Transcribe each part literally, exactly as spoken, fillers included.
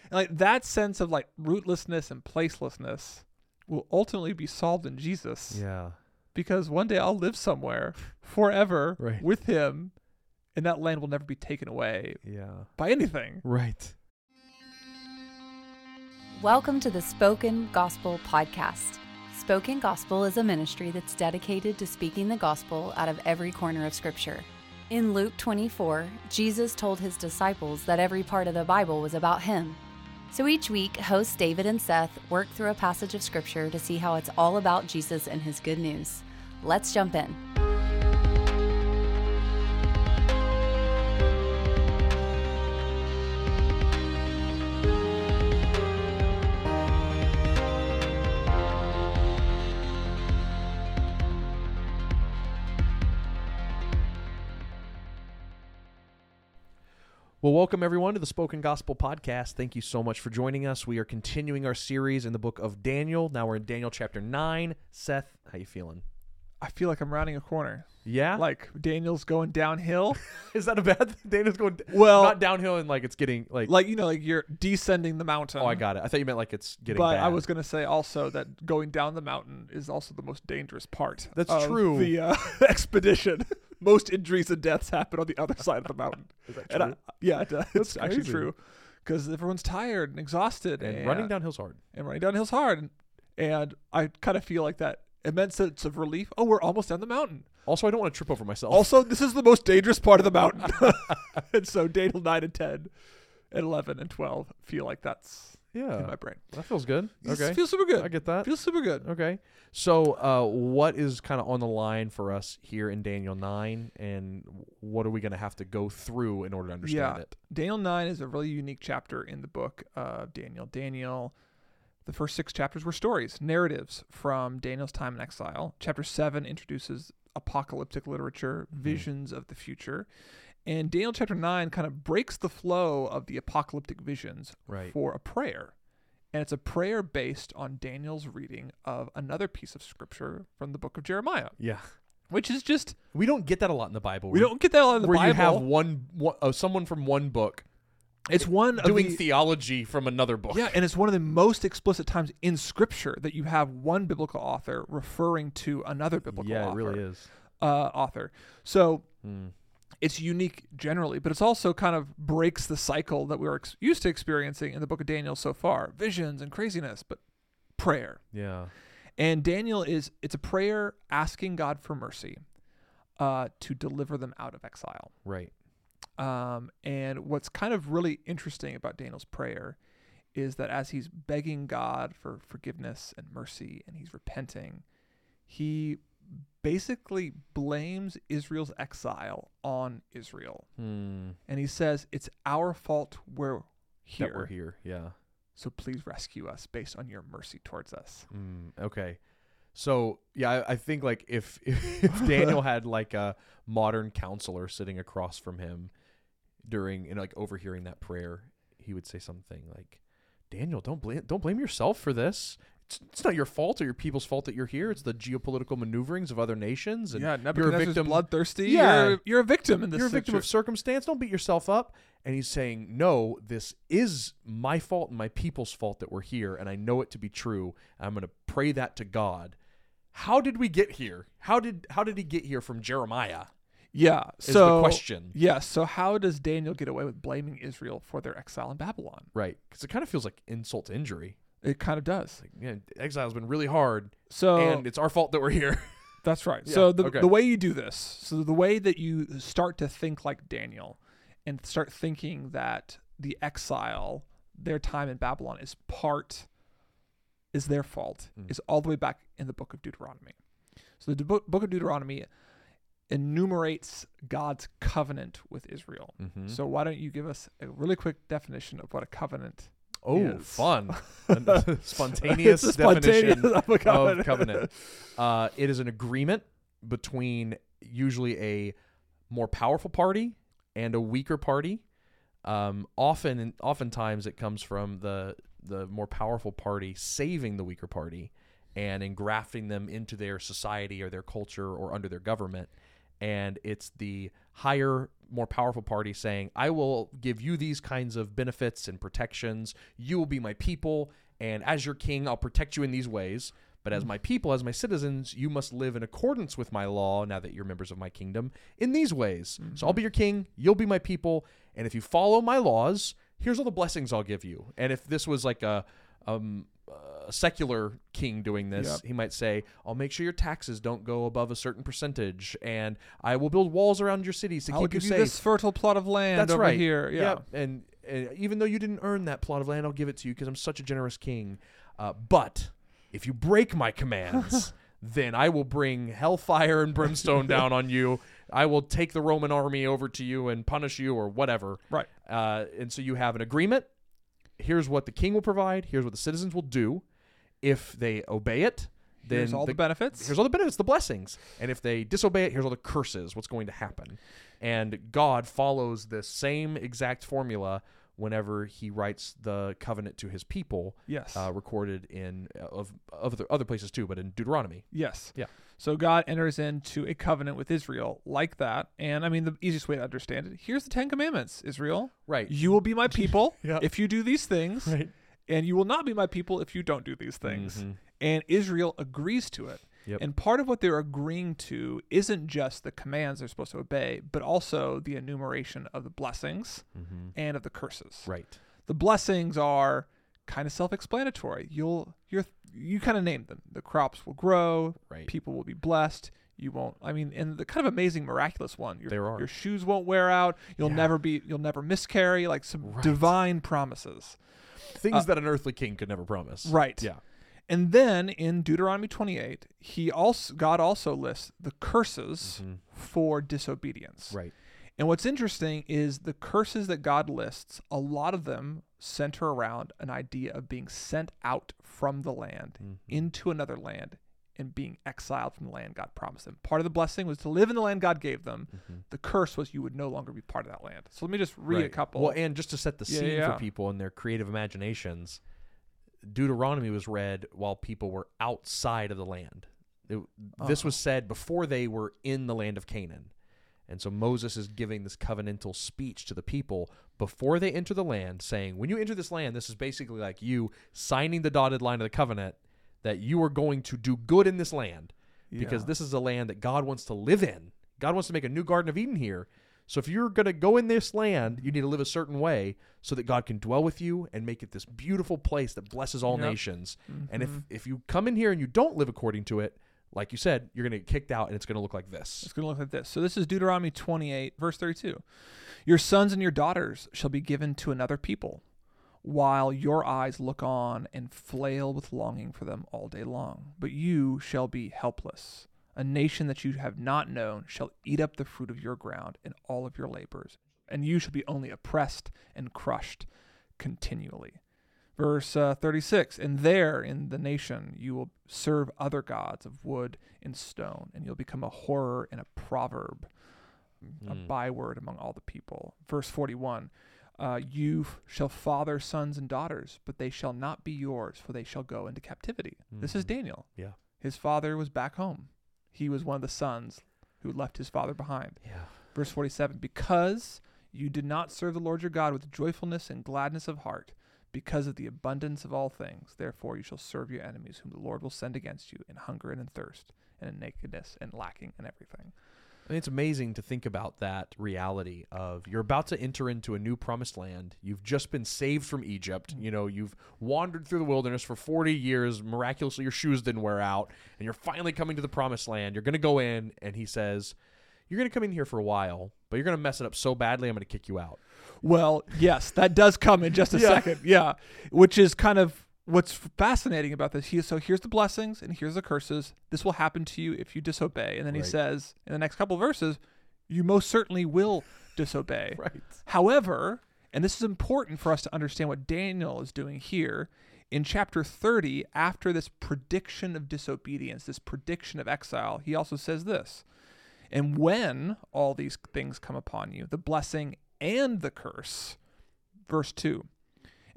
And like that sense of like rootlessness and placelessness will ultimately be solved in Jesus. Yeah. Because one day I'll live somewhere forever Right. with him, and that land will never be taken away Yeah. by anything. Right. Welcome to the Spoken Gospel Podcast. Spoken Gospel is a ministry that's dedicated to speaking the gospel out of every corner of Scripture. In Luke twenty-four, Jesus told his disciples that every part of the Bible was about him. So each week, hosts David and Seth work through a passage of Scripture to see how it's all about Jesus and his good news. Let's jump in. Well, welcome everyone to the Spoken Gospel Podcast. Thank you so much for joining us. We are continuing our series in the book of Daniel. Now we're in Daniel chapter nine. Seth, how you feeling? I feel like I'm rounding a corner. Yeah? Like Daniel's going downhill. Is that a bad thing? Daniel's going Well, not downhill and like it's getting like... like, you know, like you're descending the mountain. Oh, I got it. I thought you meant like it's getting But bad. I was going to say also that going down the mountain is also the most dangerous part. That's of true. The uh, expedition. Most injuries and deaths happen on the other side of the mountain. Is that And true? I, yeah, it, uh, it's That's actually crazy. true. Because everyone's tired and exhausted. And, And, running downhill's hard. And running downhill's hard. And, and I kind of feel like that immense sense of relief. Oh, we're almost down the mountain. Also, I don't want to trip over myself. Also, this is the most dangerous part of the mountain. And so Daniel nine and ten and eleven and twelve feel like that's yeah. in my brain. That feels good. This Okay. feels super good. I get that. Feels super good. Okay. So uh, what is kind of on the line for us here in Daniel nine, and what are we going to have to go through in order to understand Yeah. it? Daniel nine is a really unique chapter in the book of Daniel. Daniel, the first six chapters were stories, narratives from Daniel's time in exile. Chapter seven introduces apocalyptic literature, visions of the future. And Daniel chapter nine kind of breaks the flow of the apocalyptic visions Right. for a prayer. And it's a prayer based on Daniel's reading of another piece of scripture from the book of Jeremiah, Yeah. which is just, We don't get that a lot in the Bible. we don't get that a lot in the where Bible. you have one, one uh, someone from one book It's one doing of the, theology from another book. yeah, and it's one of the most explicit times in Scripture that you have one biblical author referring to another biblical yeah, it author. really is. Uh, author. So Mm. it's unique generally, but it's also kind of breaks the cycle that we were ex- used to experiencing in the book of Daniel so far. Visions and craziness, but prayer. Yeah. And Daniel is, it's a prayer asking God for mercy uh, to deliver them out of exile. Right. Um, and what's kind of really interesting about Daniel's prayer is that as he's begging God for forgiveness and mercy and he's repenting, he basically blames Israel's exile on Israel. Hmm. And he says, it's our fault we're here. That we're here. Yeah. So please rescue us based on your mercy towards us. Mm, okay. So yeah, I, I think like if, if if Daniel had like a modern counselor sitting across from him during and like overhearing that prayer, he would say something like, "Daniel, don't blame don't blame yourself for this. It's, it's not your fault or your people's fault that you're here. It's the geopolitical maneuverings of other nations. And Yeah, you're a Nebuchadnezzar's victim. bloodthirsty. Yeah. You're, you're a victim in this You're a victim of situ- circumstance. Don't beat yourself up." And he's saying, "No, this is my fault and my people's fault that we're here, and I know it to be true. I'm going to pray that to God." How did we get here? How did how did he get here from Jeremiah? Yeah. Is So the question. Yes. So how does Daniel get away with blaming Israel for their exile in Babylon? Right, because it kind of feels like insult to injury. It kind of does. Like, yeah, exile's been really hard, So and it's our fault that we're here. that's right. Yeah, So the okay. the way you do this, so the way that you start to think like Daniel and start thinking that the exile, their time in Babylon is part, is their fault, Mm. is all the way back in the book of Deuteronomy. So the book, book of Deuteronomy enumerates God's covenant with Israel. Mm-hmm. So why don't you give us a really quick definition of what a covenant Oh, is. fun. A spontaneous It's a spontaneous definition of a covenant. of covenant. Uh, it is an agreement between usually a more powerful party and a weaker party. Um, often, oftentimes, it comes from the the more powerful party saving the weaker party and engrafting them into their society or their culture or under their government. and it's the higher, more powerful party saying, I will give you these kinds of benefits and protections. You will be my people, and as your king, I'll protect you in these ways. But as my people, as my citizens, you must live in accordance with my law, now that you're members of my kingdom, in these ways. Mm-hmm. So I'll be your king, you'll be my people, and if you follow my laws, here's all the blessings I'll give you. And if this was like a, um, a secular king doing this, yep. he might say, I'll make sure your taxes don't go above a certain percentage, and I will build walls around your cities to I'll keep give you you safe. this fertile plot of land That's over right. here. Yeah. Yep. And, and even though you didn't earn that plot of land, I'll give it to you because I'm such a generous king. Uh, but if you break my commands, then I will bring hellfire and brimstone down on you. I will take the Roman army over to you and punish you or whatever. Right. Uh, and so you have an agreement. Here's what the king will provide. Here's what the citizens will do. If they obey it, then here's all the, the benefits. Here's all the benefits, the blessings. And if they disobey it, here's all the curses, what's going to happen. And God follows the same exact formula whenever he writes the covenant to his people. Yes. Uh, recorded in uh, of of other, other places too, but in Deuteronomy. Yes. Yeah. So God enters into a covenant with Israel like that. And I mean, the easiest way to understand it, here's the Ten Commandments, Israel. Right. You will be my people yeah. if you do these things. Right. And you will not be my people if you don't do these things. Mm-hmm. And Israel agrees to it. Yep. And part of what they're agreeing to isn't just the commands they're supposed to obey, but also the enumeration of the blessings mm-hmm. and of the curses. Right. The blessings are kind of self-explanatory. You'll you're you kind of named them. The crops will grow. Right. People will be blessed. You won't. I mean, and the kind of amazing, miraculous one. Your, there are. Your shoes won't wear out. You'll yeah. never be. You'll never miscarry. Like some right. divine promises. Things Uh, that an earthly king could never promise. Right. Yeah. And then in Deuteronomy twenty-eight, he also God also lists the curses mm-hmm. for disobedience. Right. And what's interesting is the curses that God lists, a lot of them center around an idea of being sent out from the land mm-hmm. into another land and being exiled from the land God promised them. Part of the blessing was to live in the land God gave them. Mm-hmm. The curse was you would no longer be part of that land. So let me just read right. a couple. Well, and just to set the Yeah, scene yeah. for people and their creative imaginations, Deuteronomy was read while people were outside of the land. It, this Oh. was said before they were in the land of Canaan. And so Moses is giving this covenantal speech to the people before they enter the land, saying, when you enter this land, this is basically like you signing the dotted line of the covenant that you are going to do good in this land because Yeah. this is a land that God wants to live in. God wants to make a new Garden of Eden here. So if you're going to go in this land, you need to live a certain way so that God can dwell with you and make it this beautiful place that blesses all Yep. nations. Mm-hmm. And if, if you come in here and you don't live according to it, like you said, you're going to get kicked out and it's going to look like this. It's going to look like this. So this is Deuteronomy twenty-eight, verse thirty-two. Your sons and your daughters shall be given to another people, while your eyes look on and flail with longing for them all day long. But you shall be helpless. A nation that you have not known shall eat up the fruit of your ground and all of your labors, and you shall be only oppressed and crushed continually. Verse uh, thirty-six, and there in the nation you will serve other gods of wood and stone, and you'll become a horror and a proverb, a Mm. byword among all the people. Verse forty-one, uh, you f- shall father sons and daughters, but they shall not be yours, for they shall go into captivity. This is Mhm. Daniel. Yeah. His father was back home. He was one of the sons who left his father behind. Yeah. Verse forty-seven, because you did not serve the Lord your God with joyfulness and gladness of heart, because of the abundance of all things, therefore you shall serve your enemies, whom the Lord will send against you in hunger and in thirst, and in nakedness and lacking and everything. I mean, it's amazing to think about that reality of you're about to enter into a new promised land. You've just been saved from Egypt. You know, you've wandered through the wilderness for forty years. Miraculously, your shoes didn't wear out. And you're finally coming to the promised land. You're going to go in, and he says, you're going to come in here for a while, but you're going to mess it up so badly, I'm going to kick you out. Well, yes, that does come in just a Yeah. second. Yeah. Which is kind of what's fascinating about this. He, so here's the blessings and here's the curses. This will happen to you if you disobey. And then he Right. says in the next couple of verses, you most certainly will disobey. Right. However, and this is important for us to understand what Daniel is doing here, in chapter thirty, after this prediction of disobedience, this prediction of exile, he also says this, and when all these things come upon you, the blessing and the curse, verse two,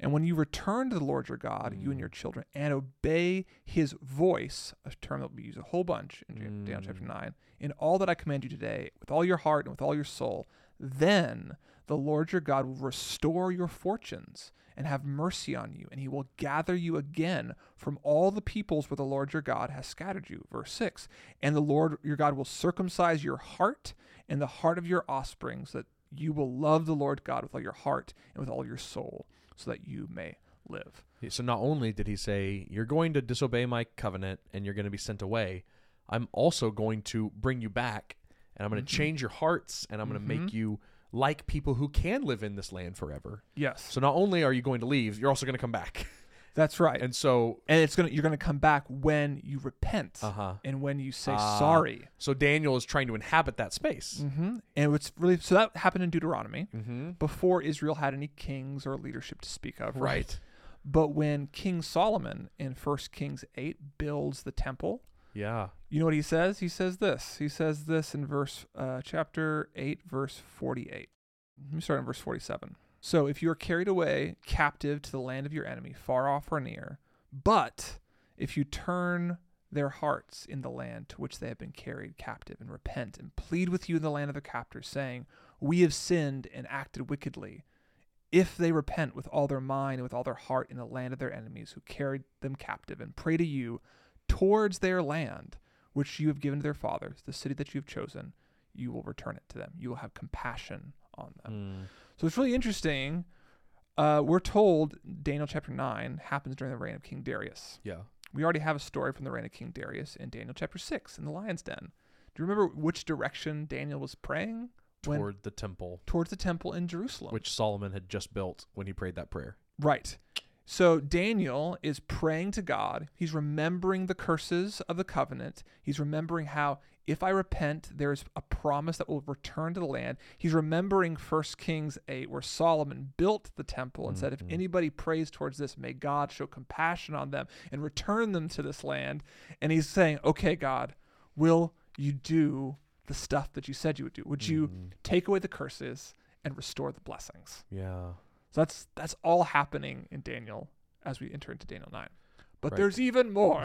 And when you return to the Lord your God, mm. you and your children, and obey his voice, a term that we use a whole bunch in mm. Daniel chapter nine, in all that I command you today, with all your heart and with all your soul, then the Lord your God will restore your fortunes and have mercy on you, and he will gather you again from all the peoples where the Lord your God has scattered you. Verse six, and the Lord your God will circumcise your heart and the heart of your offspring, so that you will love the Lord God with all your heart and with all your soul, so that you may live. So not only did he say, you're going to disobey my covenant and you're going to be sent away, I'm also going to bring you back, and I'm going to mm-hmm. change your hearts, and I'm going to mm-hmm. make you like people who can live in this land forever. Yes. So not only are you going to leave, you're also going to come back. That's right. And so, and it's gonna you're gonna come back when you repent uh-huh. and when you say uh, sorry. So Daniel is trying to inhabit that space. Mm-hmm. And it's really so that happened in Deuteronomy mm-hmm. before Israel had any kings or leadership to speak of. Right. right. But when King Solomon in First Kings eight builds the temple, yeah, you know what he says? He says this. He says this in verse uh, chapter eight, verse forty-eight. Let me start in verse forty-seven. So if you are carried away captive to the land of your enemy, far off or near, but if you turn their hearts in the land to which they have been carried captive and repent and plead with you in the land of their captors, saying, we have sinned and acted wickedly, if they repent with all their mind and with all their heart in the land of their enemies who carried them captive, and pray to you towards their land, which you have given to their fathers, the city that you have chosen, you will return it to them. You will have compassion on them. Mm. So it's really interesting. Uh, we're told Daniel chapter nine happens during the reign of King Darius. Yeah. We already have a story from the reign of King Darius in Daniel chapter six in the lion's den. Do you remember which direction Daniel was praying? Toward when, the temple. Towards the temple in Jerusalem. Which Solomon had just built when he prayed that prayer. Right. So Daniel is praying to God. He's remembering the curses of the covenant. He's remembering how if I repent, there's a promise that will return to the land. He's remembering First Kings eight, where Solomon built the temple and mm-hmm. said, if anybody prays towards this, may God show compassion on them and return them to this land. And he's saying, okay, God, will you do the stuff that you said you would do? Would you mm-hmm. take away the curses and restore the blessings? Yeah. So that's that's all happening in Daniel as we enter into Daniel nine. But right. there's even more.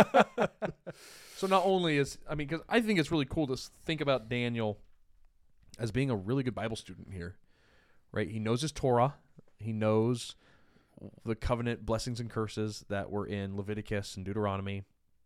So not only is, I mean, because I think it's really cool to think about Daniel as being a really good Bible student here, right? He knows his Torah. He knows the covenant blessings and curses that were in Leviticus and Deuteronomy.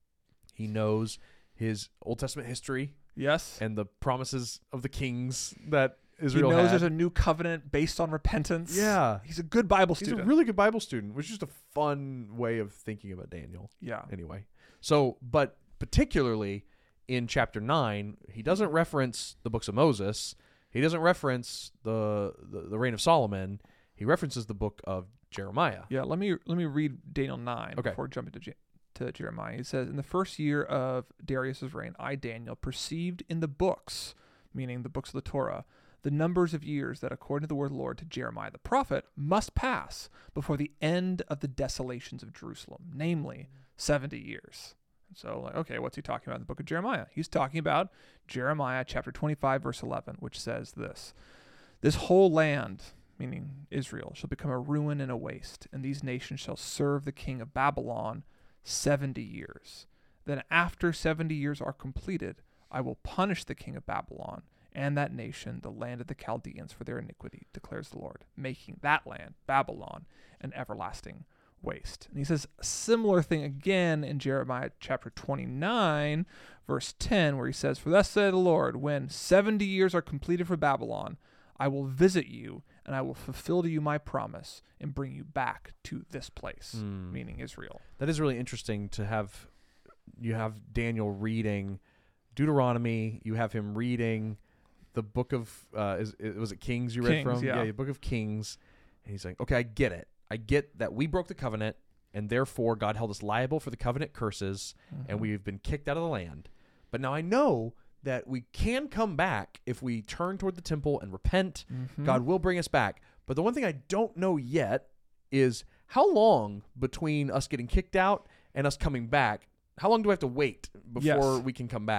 He knows his Old Testament history. Yes. And the promises of the kings that Israel He knows had. there's a new covenant based on repentance. Yeah. He's a good Bible He's student. a really good Bible student, which is just a fun way of thinking about Daniel. Yeah. Anyway. So, but particularly in chapter nine, he doesn't reference the books of Moses. He doesn't reference the, the, the reign of Solomon. He references the book of Jeremiah. Yeah, let me let me read Daniel nine okay. before jumping to, Je- to Jeremiah. He says, in the first year of Darius's reign, I, Daniel, perceived in the books, meaning the books of the Torah, the numbers of years that, according to the word of the Lord to Jeremiah the prophet, must pass before the end of the desolations of Jerusalem, namely seventy years. So, like, okay, what's he talking about in the book of Jeremiah? He's talking about Jeremiah chapter twenty-five, verse eleven, which says this, this whole land, meaning Israel, shall become a ruin and a waste, and these nations shall serve the king of Babylon seventy years. Then after seventy years are completed, I will punish the king of Babylon and that nation, the land of the Chaldeans, for their iniquity, declares the Lord, making that land, Babylon, an everlasting waste. And he says a similar thing again in Jeremiah chapter twenty-nine, verse ten, where he says, for thus saith the Lord, when seventy years are completed for Babylon, I will visit you, and I will fulfill to you my promise and bring you back to this place, mm. meaning Israel. That is really interesting to have. You have Daniel reading Deuteronomy. You have him reading the book of, uh, is, was it Kings you read Kings, from? yeah. yeah, the book of Kings. And he's like, okay, I get it. I get that we broke the covenant, and therefore God held us liable for the covenant curses, mm-hmm. and we've been kicked out of the land. But now I know that we can come back if we turn toward the temple and repent. Mm-hmm. God will bring us back. But the one thing I don't know yet is how long between us getting kicked out and us coming back, how long do I have to wait before yes. we can come back?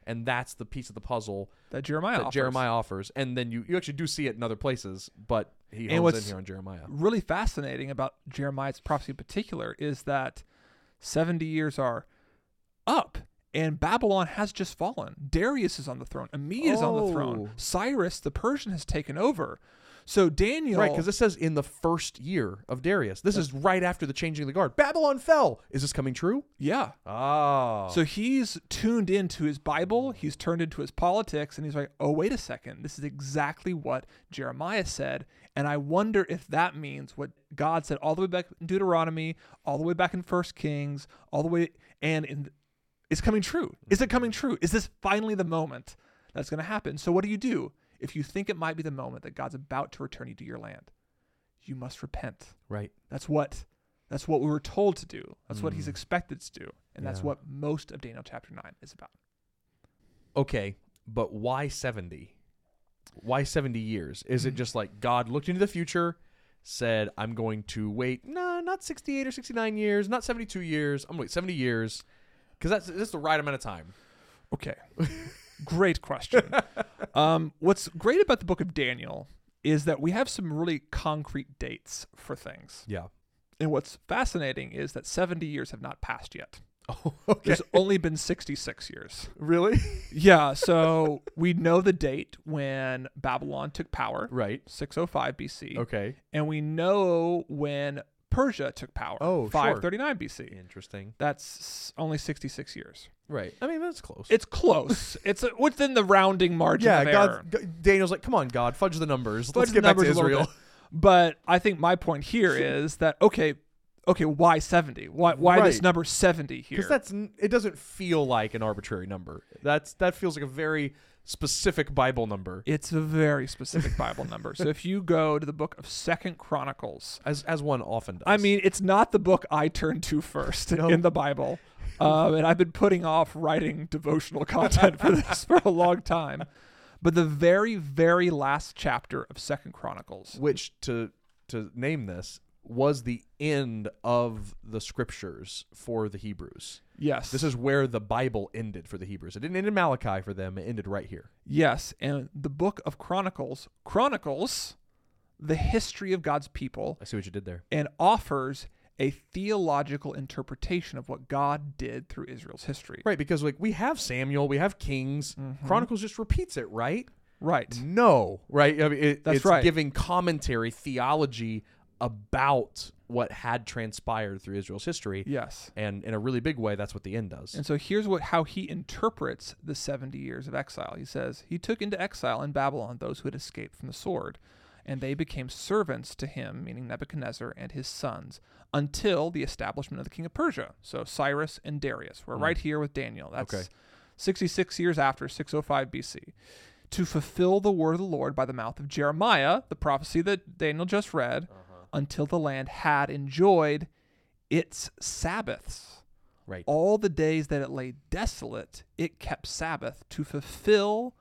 and that's the piece of the puzzle that Jeremiah that offers. Jeremiah offers. And then you, you actually do see it in other places, but he And hones what's in here on Jeremiah. really fascinating about Jeremiah's prophecy in particular is that seventy years are up. And Babylon has just fallen. Darius is on the throne. Amid is on the throne. Oh. Cyrus, the Persian, has taken over. So Daniel... Right, because it says in the first year of Darius. This is right after the changing of the guard. Babylon fell. Is this coming true? Yeah. Oh. So he's tuned into his Bible. He's turned into his politics. And he's like, oh, wait a second. This is exactly what Jeremiah said. And I wonder if that means what God said all the way back in Deuteronomy, all the way back in First Kings, all the way... And in... Is coming true? Is it coming true? Is this finally the moment that's going to happen? So what do you do if you think it might be the moment that God's about to return you to your land? You must repent. Right. That's what that's what we were told to do. That's Mm. what he's expected to do. And that's Yeah. what most of Daniel chapter nine is about. Okay, but why seventy? Why seventy years? Is it just like God looked into the future, said, I'm going to wait, no, not sixty-eight or sixty-nine years, not seventy-two years, I'm going to wait seventy years, because that's, that's the right amount of time. Okay. Great question. Um, what's great about the book of Daniel is that we have some really concrete dates for things. Yeah. And what's fascinating is that seventy years have not passed yet. Oh, okay. There's only been sixty-six years. Really? Yeah, so we know the date when Babylon took power, Right. six oh five B C. Okay. And we know when Persia took power, Oh, five thirty-nine B C. Interesting. That's only sixty-six years. Right. I mean, that's close. It's close. It's uh within the rounding margin yeah, of error. God, G- Daniel's like, come on, God, fudge the numbers. Fudge Let's the get back to numbers a little Israel. bit. But I think my point here is that, okay, okay, why seventy? Why why this Right. number seventy here? Because that's n- it doesn't feel like an arbitrary number. That's that feels like a very specific Bible number, It's a very specific Bible number. So if you go to the book of Second Chronicles, as as one often does. I mean, it's not the book I turn to first No. in the Bible. Um, and I've been putting off writing devotional content for this for a long time. But the very, very last chapter of Second Chronicles, which to to name this was the end of the scriptures for the Hebrews. yes, This is where the Bible ended for the Hebrews. It didn't end in Malachi for them. It ended right here. yes, and the book of Chronicles chronicles the history of God's people I see what you did there. and offers a theological interpretation of what God did through Israel's history. Right, because like we have Samuel, we have Kings. Mhm. Chronicles just repeats it, right? Right. No, right? I mean, it, That's it's right. giving commentary, theology about what had transpired through Israel's history. Yes. And in a really big way, that's what the end does. And so here's what how he interprets the seventy years of exile. He says, he took into exile in Babylon those who had escaped from the sword, and they became servants to him, meaning Nebuchadnezzar and his sons, until the establishment of the king of Persia. So Cyrus and Darius. We're Mm. right here with Daniel. That's Okay. sixty-six years after, six oh five B C. To fulfill the word of the Lord by the mouth of Jeremiah, the prophecy that Daniel just read, Uh-huh. until the land had enjoyed its Sabbaths. Right. All the days that it lay desolate, it kept Sabbath to fulfill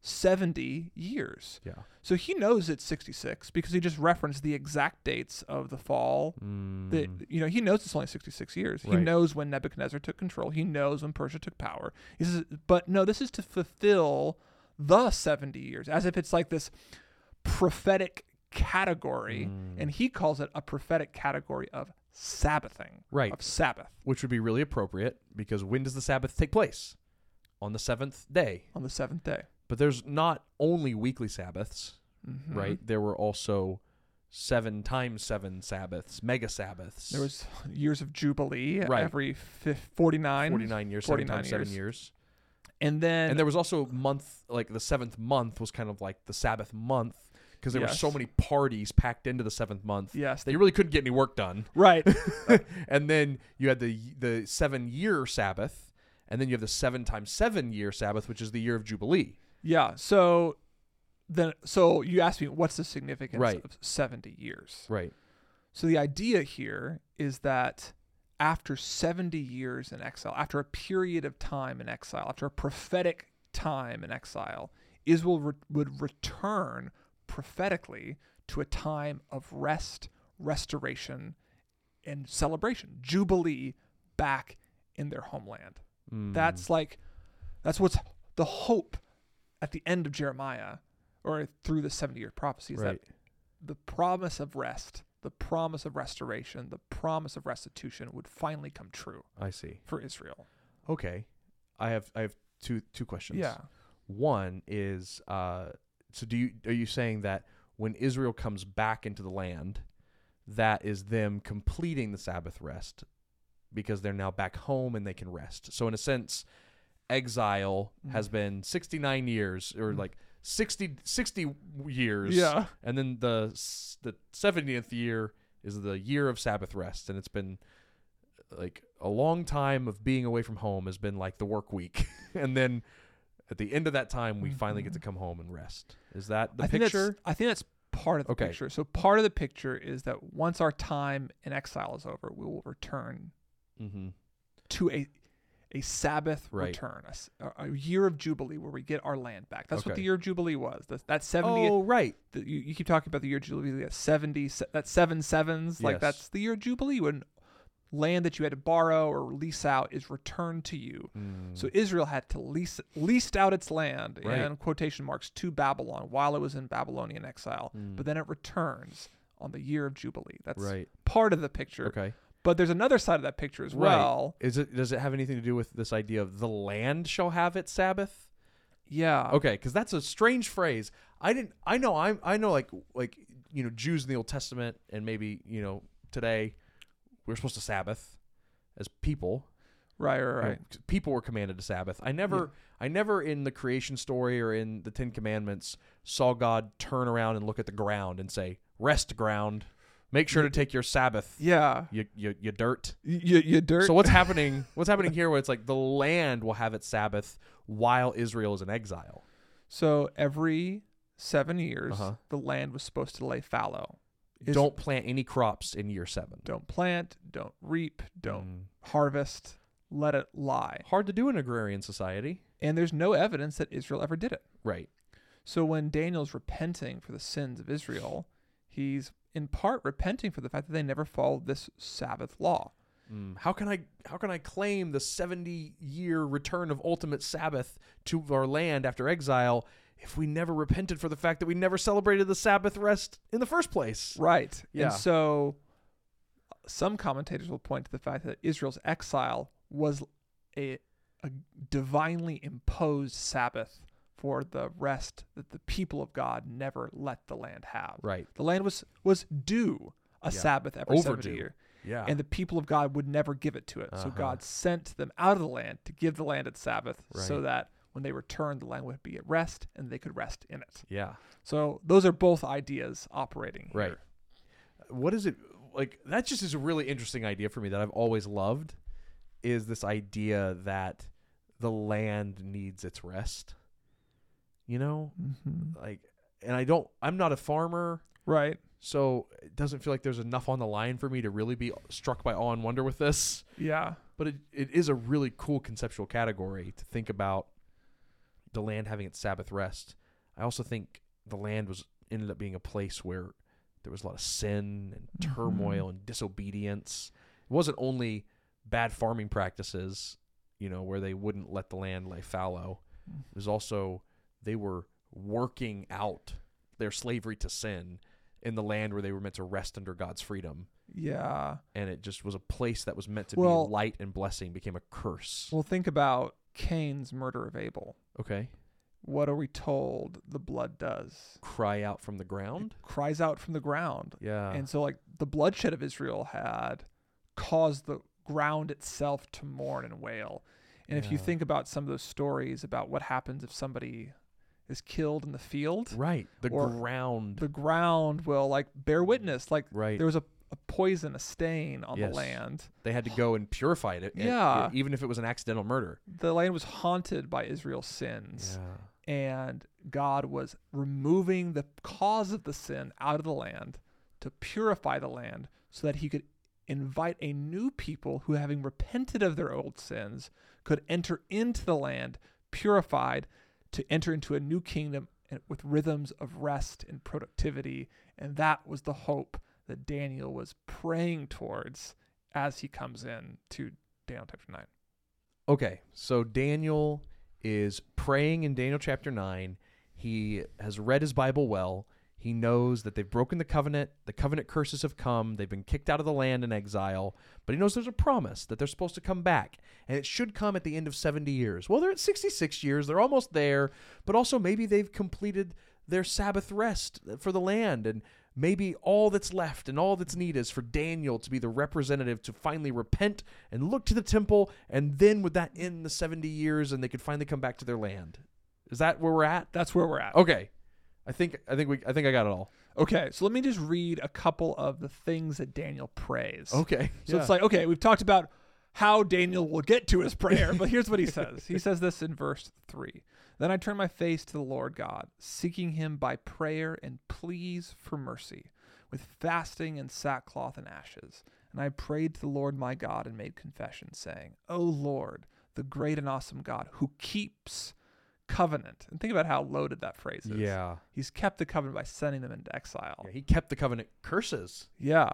seventy years. Yeah. So he knows it's sixty-six because he just referenced the exact dates of the fall. Mm. That, you know, he knows it's only sixty-six years. He Right. knows when Nebuchadnezzar took control. He knows when Persia took power. He says, but no, this is to fulfill the seventy years, as if it's like this prophetic category. Mm. And he calls it a prophetic category of Sabbathing. Right. Of Sabbath Which would be really appropriate because when does the Sabbath take place? On the seventh day. on the seventh day. But there's not only weekly Sabbaths, Mhm. right? There were also seven times seven Sabbaths, mega Sabbaths. There was years of Jubilee Right. every fif- forty-nine. forty-nine years, forty-nine seven times seven years. years. And then And there was also month, like the seventh month was kind of like the Sabbath month because there were so Yes. many parties packed into the seventh month yes, that they you really couldn't get any work done. right. And then you had the the seven year Sabbath, and then you have the seven times seven year Sabbath, which is the year of Jubilee. Yeah. So then, so you asked me, what's the significance Right. of seventy years? Right. So the idea here is that after seventy years in exile, after a period of time in exile, after a prophetic time in exile, Israel re- would return prophetically to a time of rest, restoration, and celebration, Jubilee back in their homeland. Mm. That's like, that's what's the hope at the end of Jeremiah, or through the seventy-year prophecy, is Right. that the promise of rest, the promise of restoration, the promise of restitution would finally come true I see. for Israel. Okay. I have I have two two questions. Yeah. One is uh so do you are you saying that when Israel comes back into the land, that is them completing the Sabbath rest because they're now back home and they can rest. So in a sense, exile Mm. has been sixty-nine years or Mm. like sixty, sixty years. Yeah. And then the s- the seventieth year is the year of Sabbath rest, and it's been like a long time of being away from home has been like the work week. And then at the end of that time, we finally get to come home and rest. Is that the I think picture? That's, I think that's part of the Okay. picture. So part of the picture is that once our time in exile is over, we will return Mm-hmm. to a a Sabbath Right. return, a s- a, a year of Jubilee where we get our land back. That's what Okay. the year of Jubilee was. That, that seventy. Oh, right. The, you, you keep talking about the year of Jubilee. That seventy. se- That seven sevens. Like Yes. that's the year of Jubilee when land that you had to borrow or lease out is returned to you. Mm. So Israel had to lease leased out its land Right. in quotation marks to Babylon while it was in Babylonian exile, Mm. but then it returns on the year of Jubilee. That's right. part of the picture. Okay. But there's another side of that picture as Right. well. Is it? Does it have anything to do with this idea of the land shall have its Sabbath? Yeah. Okay, because that's a strange phrase. I didn't. I know. I'm. I know. Like. Like. You know, Jews in the Old Testament, and maybe you know today, we're supposed to Sabbath as people. Right. Right. You know, Right. people were commanded to Sabbath. I never. I never in the creation story or in the Ten Commandments saw God turn around and look at the ground and say, "Rest, ground. Make sure to take your Sabbath." Yeah. You. You. You dirt. You, you dirt. So what's happening? What's happening here? Where it's like the land will have its Sabbath while Israel is in exile. So every seven years, Uh-huh. the land was supposed to lay fallow. Is- Don't plant any crops in year seven. Don't plant. Don't reap. Don't Mm. harvest. Let it lie. Hard to do in agrarian society. And there's no evidence that Israel ever did it. Right. So when Daniel's repenting for the sins of Israel, he's in part repenting for the fact that they never followed this Sabbath law. Mm. How can I how can I claim the seventy year return of ultimate Sabbath to our land after exile if we never repented for the fact that we never celebrated the Sabbath rest in the first place? Right. Yeah. And so some commentators will point to the fact that Israel's exile was a, a divinely imposed Sabbath for the rest that the people of God never let the land have. Right. The land was was due a Yeah. Sabbath every Overdue. seventy year. Yeah. And the people of God would never give it to it. So Uh-huh. God sent them out of the land to give the land its Sabbath so Right. that when they returned, the land would be at rest and they could rest in it. yeah. So those are both ideas operating here. Right. What is it like? That just is a really interesting idea for me that I've always loved. Is this idea that the land needs its rest? You know, Mm-hmm. like, and I don't. I'm not a farmer, Right. so it doesn't feel like there's enough on the line for me to really be struck by awe and wonder with this. Yeah. But it, it is a really cool conceptual category to think about the land having its Sabbath rest. I also think the land was ended up being a place where there was a lot of sin and Mhm. turmoil and disobedience. It wasn't only bad farming practices, you know, where they wouldn't let the land lay fallow. It was also they were working out their slavery to sin in the land where they were meant to rest under God's freedom. Yeah. And it just was a place that was meant to Well- be light and blessing became a curse. Well, think about Cain's murder of Abel. Okay. What are we told the blood does? Cry out from the ground. It cries out from the ground. Yeah. And so, like, the bloodshed of Israel had caused the ground itself to mourn and wail. And if you Yeah. think about some of those stories about what happens if somebody is killed in the field, right. The or ground. the ground will, like, bear witness. Like, right. there was a, a poison, a stain on Yes. the land. They had to go and purify it. and- Yeah. even if it was an accidental murder. The land was haunted by Israel's sins. Yeah. And God was removing the cause of the sin out of the land to purify the land so that he could invite a new people who, having repented of their old sins, could enter into the land purified to enter into a new kingdom and with rhythms of rest and productivity. And that was the hope that Daniel was praying towards as he comes in to Daniel chapter nine. Okay. So Daniel is praying in Daniel chapter nine. He has read his Bible well. He knows that they've broken the covenant. The covenant curses have come. They've been kicked out of the land in exile. But he knows there's a promise that they're supposed to come back. And it should come at the end of seventy years. Well, they're at sixty-six years. They're almost there. But also maybe they've completed their Sabbath rest for the land. And maybe all that's left and all that's needed is for Daniel to be the representative to finally repent and look to the temple. And then would that end the seventy years and they could finally come back to their land? Is that where we're at? That's where we're at. Okay. I think I think we I think I got it all. Okay, so let me just read a couple of the things that Daniel prays. Okay. So yeah. it's like, okay, we've talked about how Daniel will get to his prayer, but here's what he says. He says this in verse three. Then I turned my face to the Lord God, seeking him by prayer and pleas for mercy, with fasting and sackcloth and ashes. And I prayed to the Lord my God and made confession, saying, O Lord, the great and awesome God, who keeps covenant. And think about how loaded that phrase is. Yeah. He's kept the covenant by sending them into exile. Yeah, he kept the covenant curses. Yeah.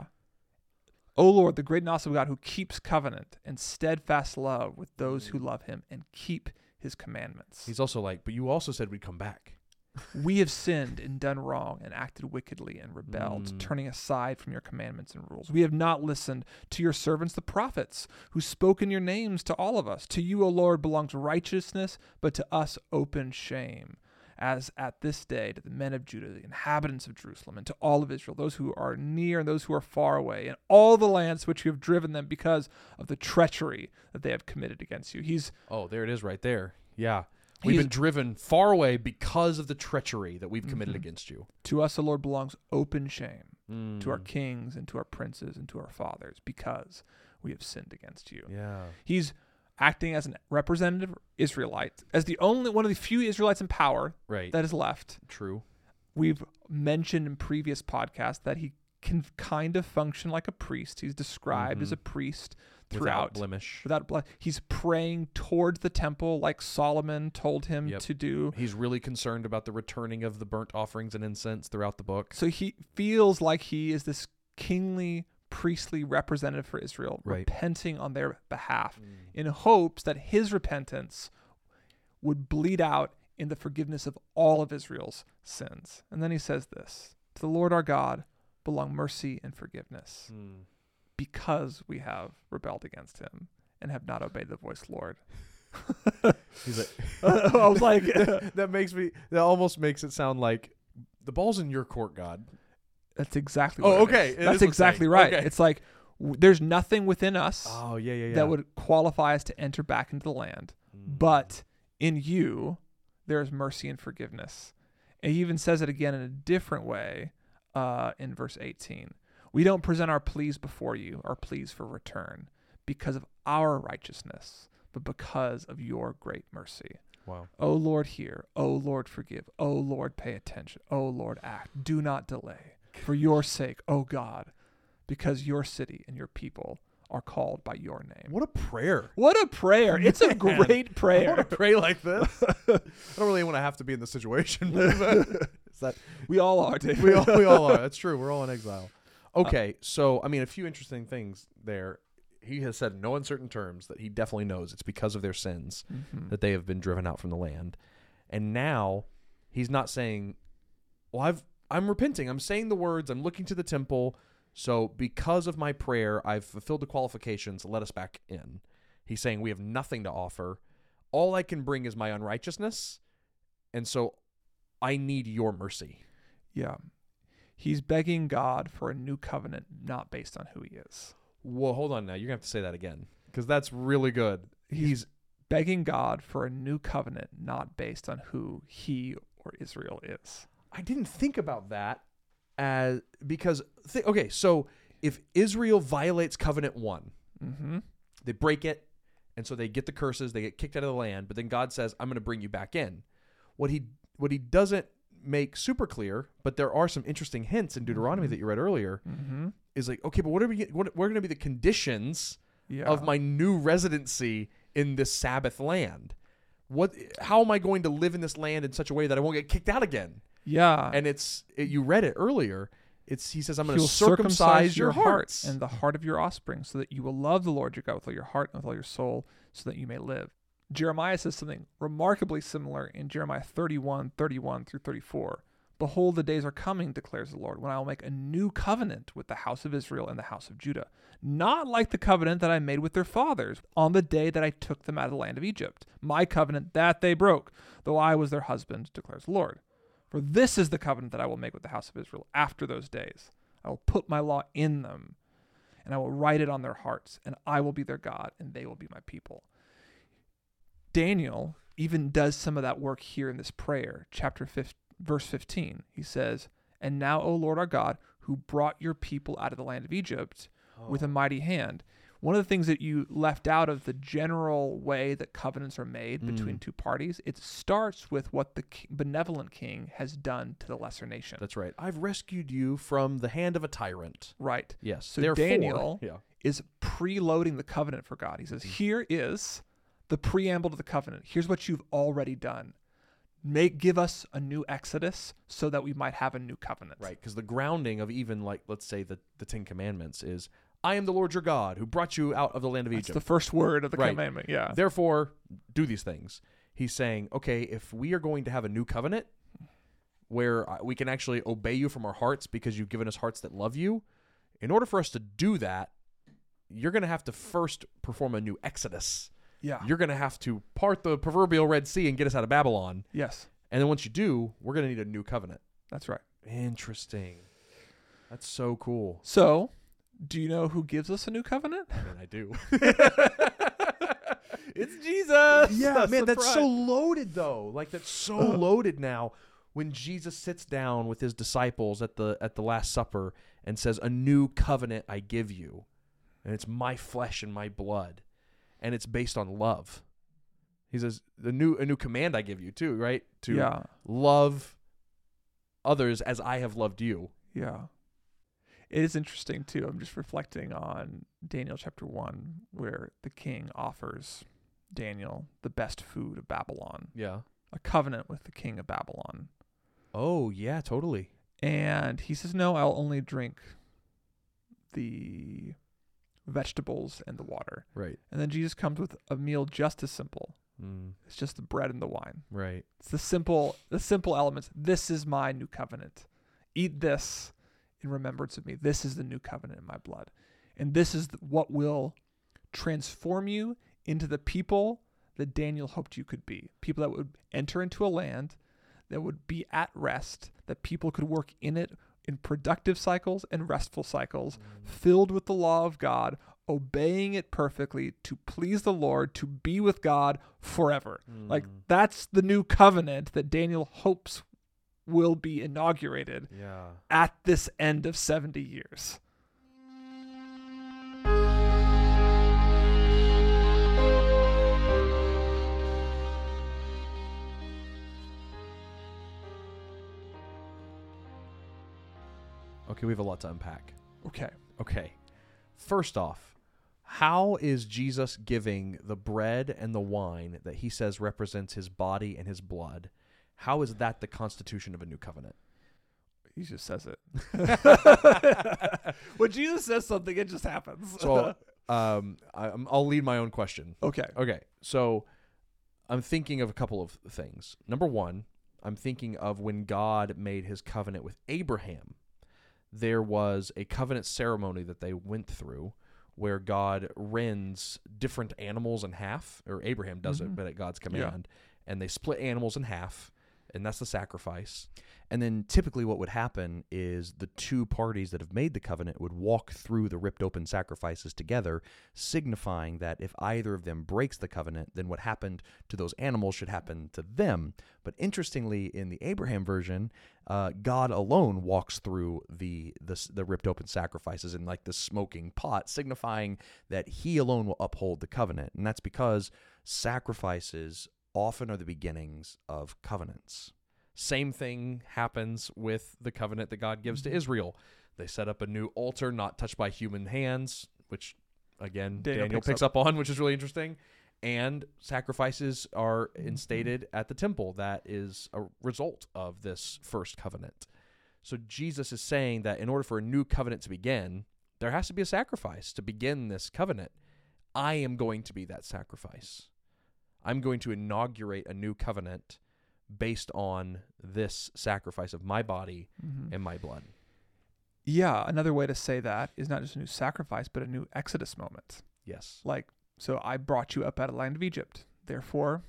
O Lord, the great and awesome God, who keeps covenant and steadfast love with those who love him and keep his commandments. He's also like, but you also said we'd come back. We have sinned and done wrong and acted wickedly and rebelled, Mm. turning aside from your commandments and rules. We have not listened to your servants, the prophets, who spoke in your names to all of us. To you, O Lord, belongs righteousness, but to us open shame. As at this day to the men of Judah, the inhabitants of Jerusalem, and to all of Israel, those who are near and those who are far away, and all the lands which you have driven them because of the treachery that they have committed against you. He's Oh, there it is right there. Yeah. We've He's- been driven far away because of the treachery that we've committed Mhm. against you. To us, the Lord, belongs open shame, Mm. to our kings and to our princes and to our fathers, because we have sinned against you. Yeah. He's acting as a representative Israelite, as the only one of the few Israelites in power Right. that is left. True. We've mentioned in previous podcasts that he can kind of function like a priest. He's described Mhm. as a priest Without throughout. blemish. Without blood. He's praying towards the temple like Solomon told him Yep. to do. He's really concerned about the returning of the burnt offerings and incense throughout the book. So he feels like he is this kingly, priestly representative for Israel, Right. repenting on their behalf in hopes that his repentance would bleed out in the forgiveness of all of Israel's sins. And then he says this, to the Lord our God belong mercy and forgiveness, Mm. because we have rebelled against him and have not obeyed the voice of the Lord. He's like, I was like, that makes me, that almost makes it sound like the ball's in your court, God. that's exactly Oh, what it okay. is. It That's is what's exactly saying. right. Okay. It's like w- there's nothing within us Oh, yeah, yeah, yeah. that would qualify us to enter back into the land. Mm. But in you, there is mercy and forgiveness. And he even says it again in a different way uh, in verse eighteen. We don't present our pleas before you, our pleas for return, because of our righteousness, but because of your great mercy. Wow. O Lord, hear. O Lord, forgive. O Lord, pay attention. O Lord, act. Do not delay. For your sake, O God, because your city and your people are called by your name. What a prayer. What a prayer. It's a Man, great I prayer. want to pray like this. I don't really want to have to be in this situation. But is that We all are, David. we all, we all are. That's true. We're all in exile. Okay, so I mean, a few interesting things there. He has said in no uncertain terms that he definitely knows it's because of their sins Mhm. that they have been driven out from the land. And now he's not saying, well, I've, I'm repenting. I'm saying the words. I'm looking to the temple. So because of my prayer, I've fulfilled the qualifications. Let us back in. He's saying we have nothing to offer. All I can bring is my unrighteousness. And so I need your mercy. Yeah. He's begging God for a new covenant, not based on who he is. Well, hold on now. You're going to have to say that again because that's really good. He's Begging God for a new covenant, not based on who he or Israel is. I didn't think about that as because th- okay, so if Israel violates covenant one, Mm-hmm. they break it, and so they get the curses, they get kicked out of the land, but then God says, "I'm going to bring you back in." What he what he doesn't make super clear, but there are some interesting hints in Deuteronomy Mhm. that you read earlier, Mm-hmm. is like, okay, but what are we what, what are going to be the conditions Yeah. of my new residency in this Sabbath land? What how am I going to live in this land in such a way that I won't get kicked out again? yeah. And it's it, you read it earlier. It's he says I'm going He to will circumcise your hearts and the heart of your offspring, so that you will love the Lord your God with all your heart and with all your soul, so that you may live. Jeremiah says something remarkably similar in Jeremiah thirty-one, thirty-one through thirty-four. Behold, the days are coming, declares the Lord, when I will make a new covenant with the house of Israel and the house of Judah, not like the covenant that I made with their fathers on the day that I took them out of the land of Egypt, my covenant that they broke, though I was their husband, declares the Lord. For this is the covenant that I will make with the house of Israel after those days. I will put my law in them, and I will write it on their hearts, and I will be their God, and they will be my people. Daniel even does some of that work here in this prayer, chapter fifteen. Verse fifteen, he says, and now, O Lord our God, who brought your people out of the land of Egypt oh. with a mighty hand. One of the things that you left out of the general way that covenants are made mm. between two parties, it starts with what the benevolent king has done to the lesser nation. That's right. I've rescued you from the hand of a tyrant. Right. Yes. So Therefore, Daniel yeah. is preloading the covenant for God. He says, mm. here is the preamble to the covenant. Here's what you've already done. Make give us a new Exodus so that we might have a new covenant. Right, because the grounding of even, like, let's say the, the Ten Commandments is, I am the Lord your God who brought you out of the land of That's Egypt. the first word of the right. commandment, yeah. Therefore, do these things. He's saying, okay, if we are going to have a new covenant where we can actually obey you from our hearts because you've given us hearts that love you, in order for us to do that, you're going to have to first perform a new Exodus. Yeah. You're going to have to part the proverbial Red Sea and get us out of Babylon. Yes. And then once you do, we're going to need a new covenant. That's right. Interesting. That's so cool. So, do you know who gives us a new covenant? I mean, I do. It's Jesus. Yeah, man, that's right. so loaded, though. Like, that's so uh. loaded now. When Jesus sits down with his disciples at the at the Last Supper and says, a new covenant I give you, and it's my flesh and my blood. And it's based on love. He says, the new a new command I give you too, right? To yeah. love others as I have loved you. Yeah. It is interesting too. I'm just reflecting on Daniel chapter one, where the king offers Daniel the best food of Babylon. Yeah. A covenant with the king of Babylon. Oh, yeah, totally. And he says, no, I'll only drink the vegetables and the water. Right. And then Jesus comes with a meal just as simple. Mm. It's just the bread and the wine. Right. It's the simple the simple elements. This is my new covenant. Eat this in remembrance of me. This is the new covenant in my blood. And this is what will transform you into the people that Daniel hoped you could be. People that would enter into a land that would be at rest, that people could work in it in productive cycles and restful cycles, mm. filled with the law of God, obeying it perfectly to please the Lord, to be with God forever. Mm. Like, that's the new covenant that Daniel hopes will be inaugurated yeah. at this end of seventy years. Okay, we have a lot to unpack. Okay. Okay. First off, how is Jesus giving the bread and the wine that he says represents his body and his blood? How is that the constitution of a new covenant? He just says it. When Jesus says something, it just happens. So um, I, I'll lead my own question. Okay. Okay. So I'm thinking of a couple of things. Number one, I'm thinking of when God made his covenant with Abraham. There was a covenant ceremony that they went through where God rends different animals in half, or Abraham does mm-hmm. it, but at God's command, yeah. and they split animals in half, and that's the sacrifice. And then typically what would happen is the two parties that have made the covenant would walk through the ripped open sacrifices together, signifying that if either of them breaks the covenant, then what happened to those animals should happen to them. But interestingly, in the Abraham version, uh, God alone walks through the, the the ripped open sacrifices in like the smoking pot, signifying that he alone will uphold the covenant. And that's because sacrifices often are the beginnings of covenants. Same thing happens with the covenant that God gives to Israel. They set up a new altar not touched by human hands, which, again, Daniel, Daniel picks, picks up. up on, which is really interesting. And sacrifices are instated at the temple. That is a result of this first covenant. So Jesus is saying that in order for a new covenant to begin, there has to be a sacrifice to begin this covenant. I am going to be that sacrifice. I'm going to inaugurate a new covenant based on this sacrifice of my body Mhm. and my blood. Yeah, another way to say that is not just a new sacrifice, but a new Exodus moment. Yes. Like, so I brought you up out of the land of Egypt. Therefore,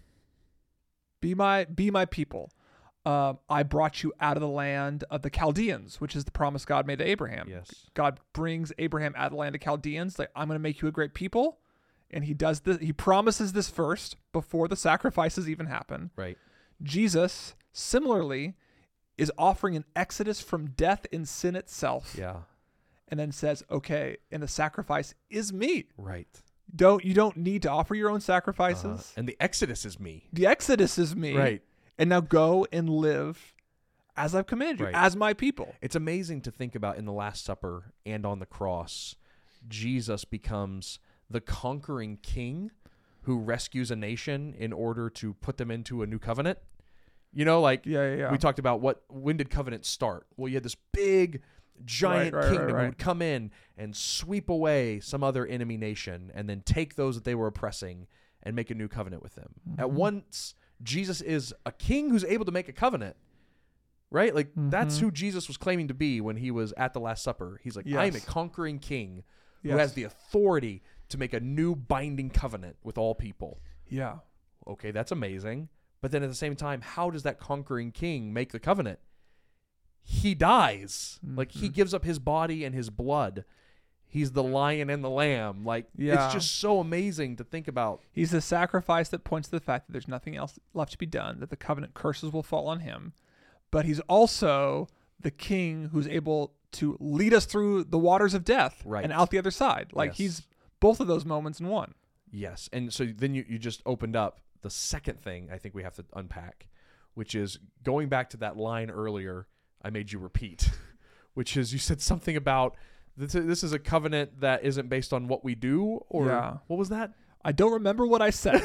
be my be my people. Um, I brought you out of the land of the Chaldeans, which is the promise God made to Abraham. Yes. God brings Abraham out of the land of Chaldeans. Like, I'm going to make you a great people. And he does this. He promises this first before the sacrifices even happen. Right. Jesus, similarly, is offering an exodus from death in sin itself. Yeah. And then says, okay, and the sacrifice is me. Right. Don't you don't need to offer your own sacrifices. Uh, and the Exodus is me. The exodus is me. Right. And now go and live as I've commanded you, Right. as my people. It's amazing to think about in the Last Supper and on the cross, Jesus becomes the conquering king who rescues a nation in order to put them into a new covenant. You know, like Yeah, yeah, yeah. we talked about what when did covenants start? Well, you had this big giant Right, right, kingdom right, right. who would come in and sweep away some other enemy nation and then take those that they were oppressing and make a new covenant with them. Mm-hmm. At once, Jesus is a king who's able to make a covenant. Right? Like that's Mhm. who Jesus was claiming to be when he was at the Last Supper. He's like, I am a Yes. conquering king who Yes. has the authority to make a new binding covenant with all people. Yeah. Okay, that's amazing. But then at the same time, how does that conquering king make the covenant? He dies. Like he Mhm. gives up his body and his blood. He's the lion and the lamb. Like Yeah. it's just so amazing to think about. He's the sacrifice that points to the fact that there's nothing else left to be done, that the covenant curses will fall on him. But he's also the king who's able to lead us through the waters of death Right. and out the other side. Like Yes. he's both of those moments in one. Yes. And so then you, you just opened up the second thing I think we have to unpack, which is going back to that line earlier I made you repeat, which is you said something about this, this is a covenant that isn't based on what we do, or Yeah. what was that? I don't remember what I said.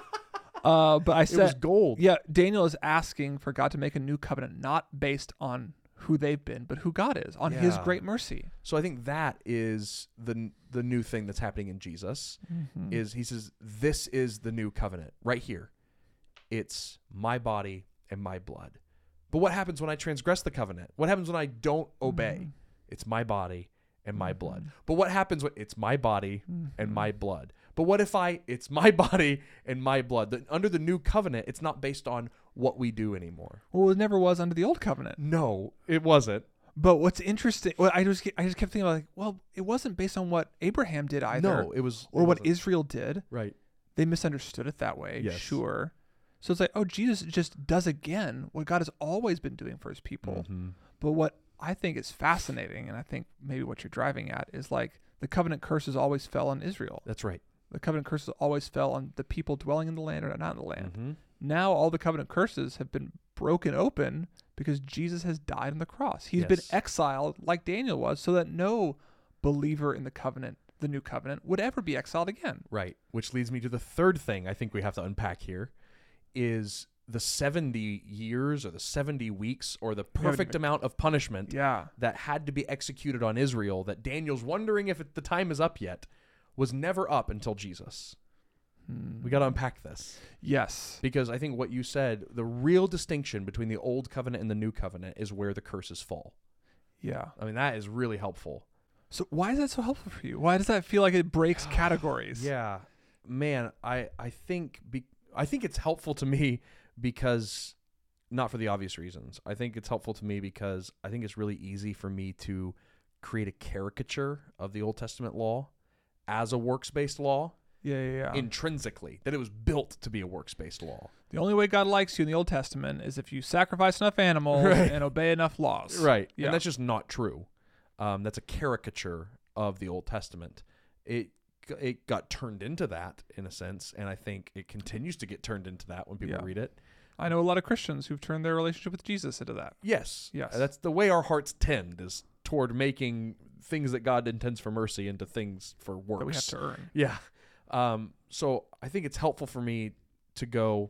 uh, but I It was said, gold. yeah, Daniel is asking for God to make a new covenant, not based on who they've been, but who God is, on his Yeah. great mercy. So I think that is the the new thing that's happening in Jesus Mm-hmm. is he says this is the new covenant right here. It's my body and my blood. But what happens when I transgress the covenant? What happens when I don't obey? Mm-hmm. It's my body and my blood. But what happens when it's my body and my blood? But what if I it's my body and my blood? The, under the new covenant, it's not based on what we do anymore. Well, it never was under the old covenant. No, it wasn't. But what's interesting, well, I just I just kept thinking about like, well, it wasn't based on what Abraham did either, No, it was or it what wasn't. Israel did. Right. They misunderstood it that way. Yes. Sure. So it's like, oh, Jesus just does again what God has always been doing for his people. Mhm. But what I think is fascinating, and I think maybe what you're driving at, is like the covenant curses always fell on Israel. That's right. The covenant curses always fell on the people dwelling in the land or not in the land. Mhm. Now all the covenant curses have been broken open because Jesus has died on the cross. He's Yes. been exiled like Daniel was, so that no believer in the covenant, the new covenant, would ever be exiled again. Right. Which leads me to the third thing I think we have to unpack here is the seventy years or the seventy weeks or the haven't perfect even- amount of punishment Yeah. that had to be executed on Israel that Daniel's wondering if it, the time is up yet was never up until Jesus. Hmm. We got to unpack this Yes. because I think what you said, the real distinction between the old covenant and the new covenant is where the curses fall. Yeah. I mean, that is really helpful. So why is that so helpful for you? Why does that feel like it breaks categories? Yeah, man, I I think be, I think it's helpful to me because not for the obvious reasons. I think it's helpful to me because I think it's really easy for me to create a caricature of the Old Testament law as a works-based law Yeah, yeah, yeah. intrinsically, that it was built to be a works-based law. The only way God likes you in the Old Testament is if you sacrifice enough animals Right. and obey enough laws. Right. Yeah. And that's just not true. Um, that's a caricature of the Old Testament. It it got turned into that in a sense, and I think it continues to get turned into that when people Yeah. read it. I know a lot of Christians who've turned their relationship with Jesus into that. Yes. Yes. That's the way our hearts tend is toward making things that God intends for mercy into things for works. That we have to earn. Yeah. Um, so I think it's helpful for me to go,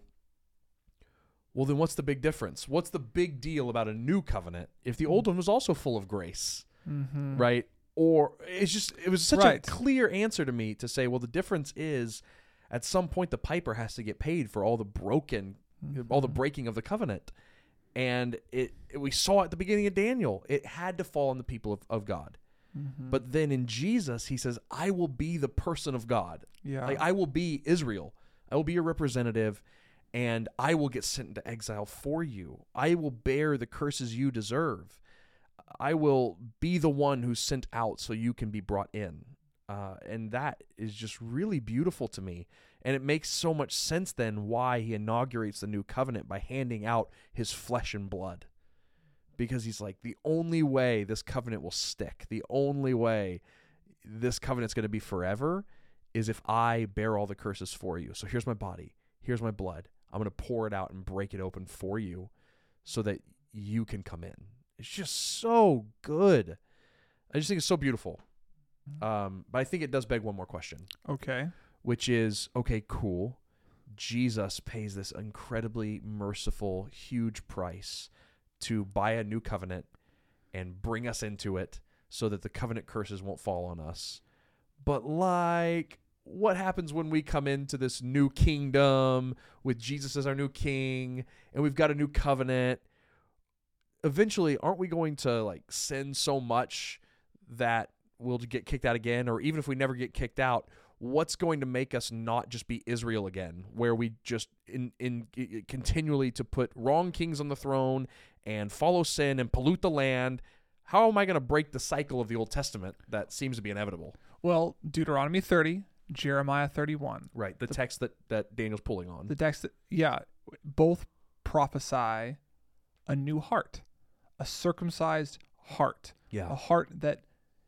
well, then what's the big difference? What's the big deal about a new covenant if the old one was also full of grace, Mm-hmm. right? Or it's just, it was such Right. a clear answer to me to say, well, the difference is At some point, the piper has to get paid for all the broken, Mm-hmm. all the breaking of the covenant. And it, it we saw at the beginning of Daniel, it had to fall on the people of, of God. Mm-hmm. But then in Jesus, he says, I will be the person of God. yeah, Like, I will be Israel. I will be your representative, and I will get sent into exile for you. I will bear the curses you deserve. I will be the one who's sent out so you can be brought in. Uh, and that is just really beautiful to me. And it makes so much sense then why he inaugurates the new covenant by handing out his flesh and blood. Because he's like, the only way this covenant will stick, the only way this covenant's going to be forever is if I bear all the curses for you. So here's my body. Here's my blood. I'm going to pour it out and break it open for you so that you can come in. It's just so good. I just think it's so beautiful. Um, but I think it does beg one more question, okay. which is, okay, cool. Jesus pays this incredibly merciful, huge price to buy a new covenant and bring us into it so that the covenant curses won't fall on us. But like, what happens when we come into this new kingdom with Jesus as our new king and we've got a new covenant? Eventually, aren't we going to like sin so much that we'll get kicked out again? Or even if we never get kicked out, what's going to make us not just be Israel again, where we just in, in, in continually to put wrong kings on the throne and follow sin and pollute the land? How am I going to break the cycle of the Old Testament that seems to be inevitable? Well, Deuteronomy thirty, Jeremiah thirty-one. Right, the, The- text that, that Daniel's pulling on. The text, that, yeah, both prophesy a new heart, a circumcised heart, a yeah. heart that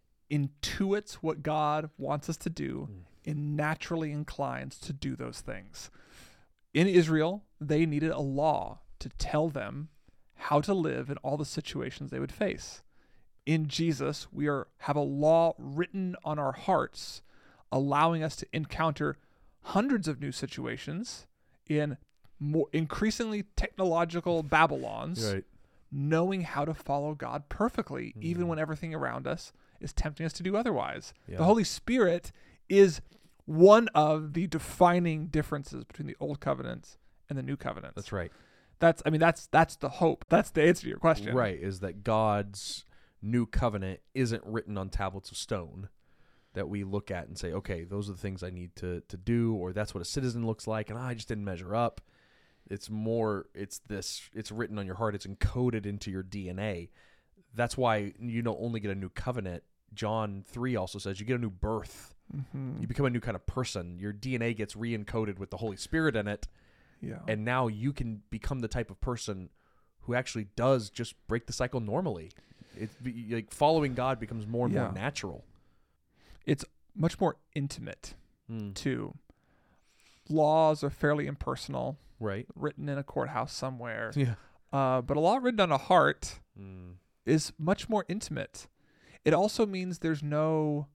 intuits what God wants us to do Mm. and naturally inclines to do those things. In Israel, they needed a law to tell them how to live in all the situations they would face. In Jesus, we are have a law written on our hearts, allowing us to encounter hundreds of new situations in more increasingly technological Babylons, Right. knowing how to follow God perfectly, even Mhm. when everything around us is tempting us to do otherwise. Yeah. The Holy Spirit is one of the defining differences between the Old Covenant and the New Covenant. That's right. That's I mean that's that's the hope. That's the answer to your question. Right, is that God's new covenant isn't written on tablets of stone that we look at and say, okay, those are the things I need to to do, or that's what a citizen looks like, and I just didn't measure up. It's more, it's this, it's written on your heart, it's encoded into your D N A. That's why you don't only get a new covenant. John three also says you get a new birth. Mm-hmm. You become a new kind of person. Your D N A gets re-encoded with the Holy Spirit in it, Yeah. and now you can become the type of person who actually does just break the cycle normally. It's be- like following God becomes more and Yeah. more natural. It's much more intimate Mm. too. Laws are fairly impersonal, Right? written in a courthouse somewhere. Yeah. Uh, but a law written on a heart Mm. is much more intimate. It also means there's no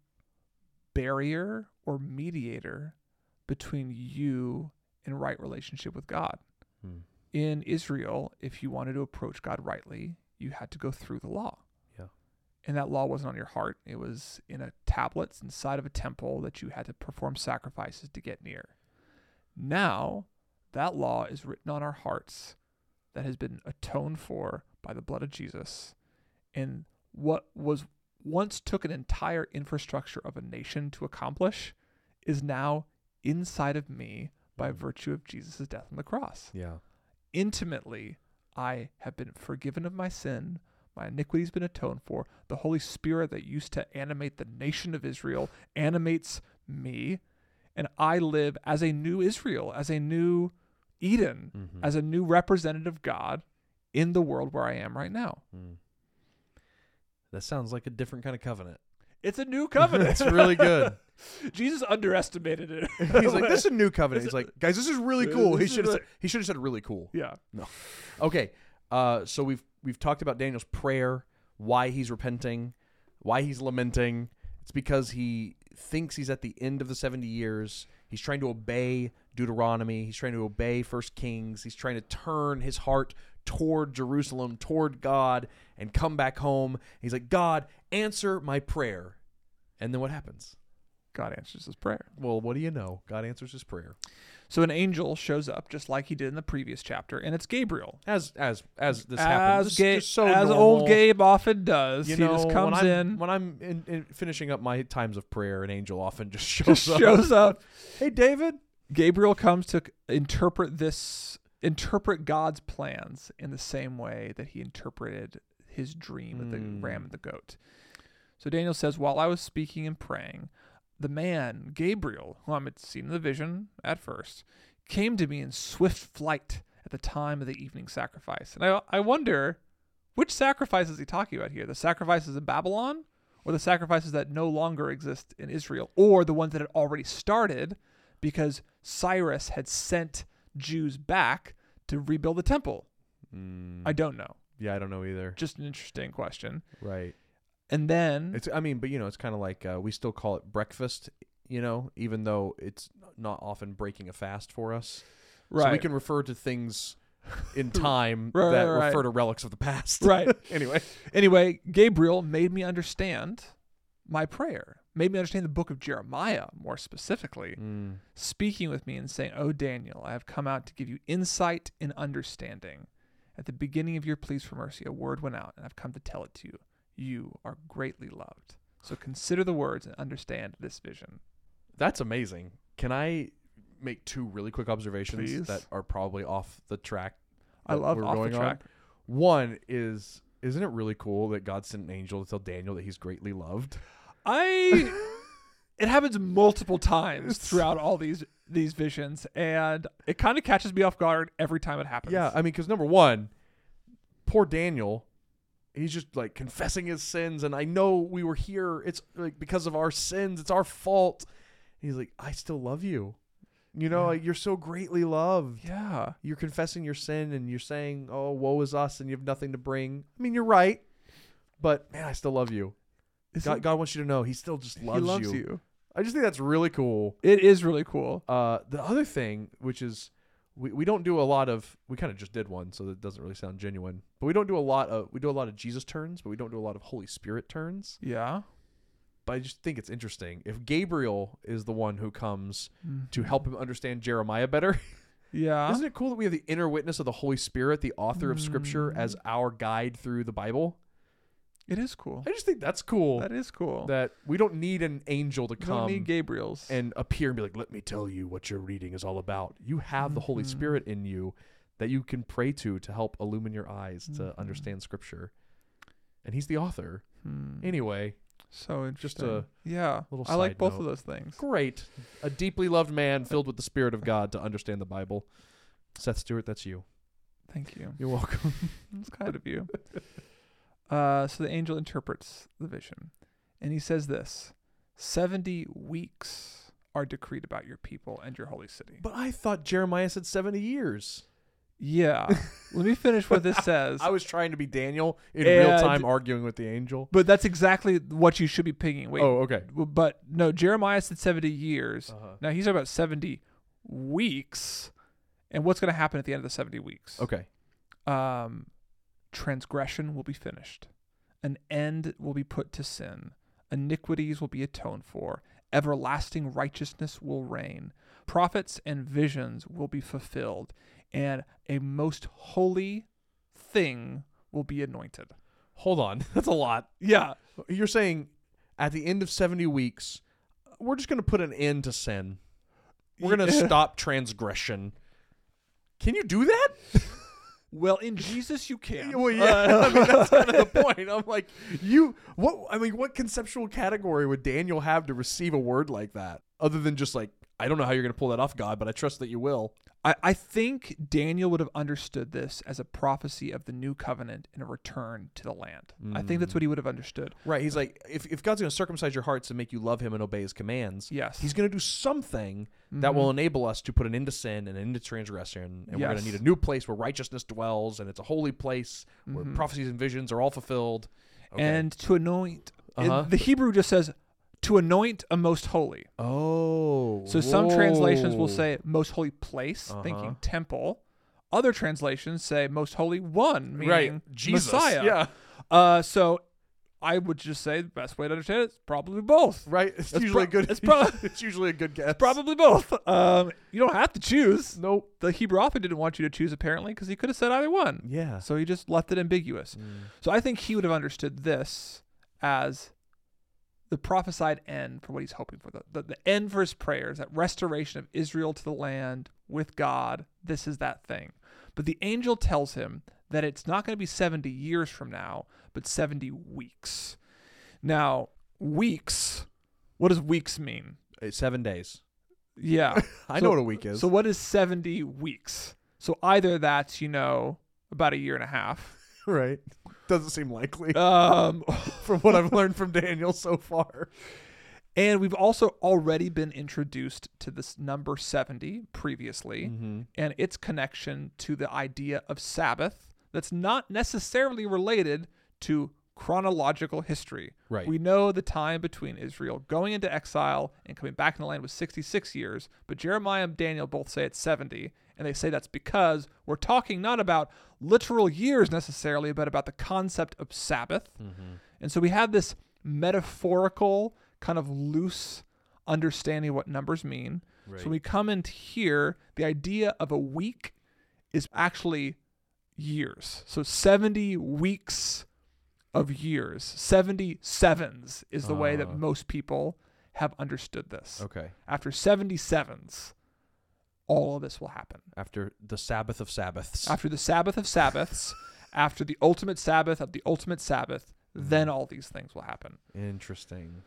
barrier or mediator between you and right relationship with God. Mm. In Israel, if you wanted to approach God rightly, you had to go through the law. Yeah. And that law wasn't on your heart. It was in a tablets inside of a temple that you had to perform sacrifices to get near. Now, that law is written on our hearts that has been atoned for by the blood of Jesus. And what was once took an entire infrastructure of a nation to accomplish is now inside of me by Mm. virtue of Jesus' death on the cross. Yeah. Intimately, I have been forgiven of my sin. My iniquity has been atoned for. The Holy Spirit that used to animate the nation of Israel animates me. And I live as a new Israel, as a new Eden, Mhm. as a new representative of God in the world where I am right now. Mm. That sounds like a different kind of covenant. It's a new covenant. It's really good. Jesus underestimated it. He's like, this is a new covenant. He's like, guys, this is really cool. He This is should have like- said, he should have said really cool. Yeah. Okay. Uh, so we've we've talked about Daniel's prayer, why he's repenting, why he's lamenting. It's because he thinks he's at the end of the seventy years. He's trying to obey Deuteronomy. He's trying to obey First Kings. He's trying to turn his heart toward Jerusalem, toward God, and come back home. He's like, God, answer my prayer. And then what happens? God answers his prayer. Well, what do you know? God answers his prayer. So an angel shows up just like he did in the previous chapter, and it's Gabriel. As as as this as happens, Ga- just so as normal. old Gabe often does. You he know, just comes when I'm, in, when I'm in, in finishing up my times of prayer, an angel often just shows just up. shows up. Hey, David. Gabriel comes to c- interpret this, interpret God's plans in the same way that he interpreted his dream of the Mm. ram and the goat. So Daniel says, while I was speaking and praying, the man, Gabriel, whom I had seen in the vision at first, came to me in swift flight at the time of the evening sacrifice. And I, I wonder, which sacrifice is he talking about here? The sacrifices in Babylon, or the sacrifices that no longer exist in Israel, or the ones that had already started because Cyrus had sent Jews back to rebuild the temple? Mm. I don't know. Yeah, I don't know either. Just an interesting question. Right. And then It's. I mean, but you know, it's kind of like uh, we still call it breakfast. You know, even though it's not often breaking a fast for us. right, So we can refer to things in time Right, that right, right. refer to relics of the past. right. Anyway. Anyway, Gabriel made me understand my prayer, made me understand the book of Jeremiah more specifically, Mm. speaking with me and saying, "Oh, Daniel, I have come out to give you insight and understanding. At the beginning of your pleas for mercy, a word went out, and I've come to tell it to you. You are greatly loved. So consider the words and understand this vision." That's amazing. Can I make two really quick observations Please. that are probably off the track? I that love we're off going the on? track. One is, isn't it really cool that God sent an angel to tell Daniel that he's greatly loved? I it happens multiple times It's- throughout all these these visions, and it kind of catches me off guard every time it happens. Yeah, I mean, because number one, poor Daniel, he's just like confessing his sins, and I know we were here. It's like because of our sins, it's our fault. He's like, I still love you. You know, Yeah. like, you're so greatly loved. yeah. You're confessing your sin, and you're saying, "Oh, woe is us," and you have nothing to bring. I mean, you're right, but man, I still love you. Isn't- God, God wants you to know He still just loves, he loves you. you. I just think that's really cool. It is really cool. Uh, the other thing, which is, we, we don't do a lot of, we kind of just did one, so that doesn't really sound genuine. But we don't do a lot of, we do a lot of Jesus turns, but we don't do a lot of Holy Spirit turns. Yeah. But I just think it's interesting. If Gabriel is the one who comes to help him understand Jeremiah better, Yeah. isn't it cool that we have the inner witness of the Holy Spirit, the author of Scripture, Mm. as our guide through the Bible? It is cool. I just think that's cool. That is cool. That we don't need an angel to We don't come need Gabriel's. and appear and be like, "Let me tell you what your reading is all about." You have the Holy Mhm. Spirit in you that you can pray to to help illumine your eyes to Mhm. understand Scripture. And He's the author. Hmm. Anyway, So interesting. a yeah. little I like side both note. of those things. great. A deeply loved man filled with the Spirit of God to understand the Bible. Seth Stewart, that's you. Thank you. You're welcome. That's kind of you. Uh, so the angel interprets the vision, and he says this: seventy weeks are decreed about your people and your holy city. But I thought Jeremiah said seventy years. Yeah. Let me finish what this says. I was trying to be Daniel in And- real time arguing with the angel. But that's exactly what you should be picking. Wait. Oh, okay. w- But no, Jeremiah said seventy years. Uh-huh. Now he's talking about seventy weeks. And what's going to happen at the end of the seventy weeks? Okay. Um, transgression will be finished. An end will be put to sin. Iniquities will be atoned for. Everlasting righteousness will reign. Prophets and visions will be fulfilled. And a most holy thing will be anointed. Hold on. That's a lot. Yeah. You're saying at the end of seventy weeks, we're just going to put an end to sin. We're going to Yeah. stop transgression. Can you do that? Well, in Jesus you can. Well, yeah. Uh, I mean, that's kind of the point. I'm like, you, what, I mean, what conceptual category would Daniel have to receive a word like that? Other than just like, I don't know how you're going to pull that off, God, but I trust that you will. I, I think Daniel would have understood this as a prophecy of the new covenant and a return to the land. I think that's what he would have understood. Right. He's like, if, if God's going to circumcise your hearts and make you love him and obey his commands, Yes. He's going to do something that Mhm. will enable us to put an end to sin and an end to transgression. And we're going Yes. to need a new place where righteousness dwells, and it's a holy place where Mhm. prophecies and visions are all fulfilled. Okay. And to anoint, and Uh-huh. the Hebrew just says, to anoint a most holy. oh. So some translations will whoa. say most holy place, Uh-huh. thinking temple. Other translations say most holy one, meaning right. Jesus. Messiah. Yeah. Uh, so I would just say the best way to understand it is probably both. Right? It's It's usually pro- a good. it's pro- it's usually a good guess. Probably both. Um, you don't have to choose. Nope. The Hebrew author didn't want you to choose, apparently, because he could have said either one. Yeah. So he just left it ambiguous. Mm. So I think he would have understood this as the prophesied end for what he's hoping for. The, the, the end for his prayers, that restoration of Israel to the land with God. This is that thing. But the angel tells him that it's not going to be seventy years from now, but seventy weeks. Now, weeks, what does weeks mean? It's seven days. Yeah. I So- know what a week is. So what is seventy weeks? So either that's, you know, about a year and a half. right. Doesn't seem likely Um, from what I've learned from Daniel so far. and we've also already been introduced to this number seventy previously Mm-hmm. and its connection to the idea of Sabbath that's not necessarily related to chronological history. Right. We know the time between Israel going into exile and coming back in the land was sixty-six years, but Jeremiah and Daniel both say it's seventy, and they say that's because we're talking not about literal years necessarily, but about the concept of Sabbath. Mm-hmm. And so we have this metaphorical, kind of loose understanding of what numbers mean. Right. So when we come into here, the idea of a week is actually years. So seventy weeks of years. seventy sevens is the way that Uh. most people have understood this. Okay. After seventy sevens, all of this will happen. After the Sabbath of Sabbaths. After the Sabbath of Sabbaths, after the ultimate Sabbath of the ultimate Sabbath, then all these things will happen. Interesting.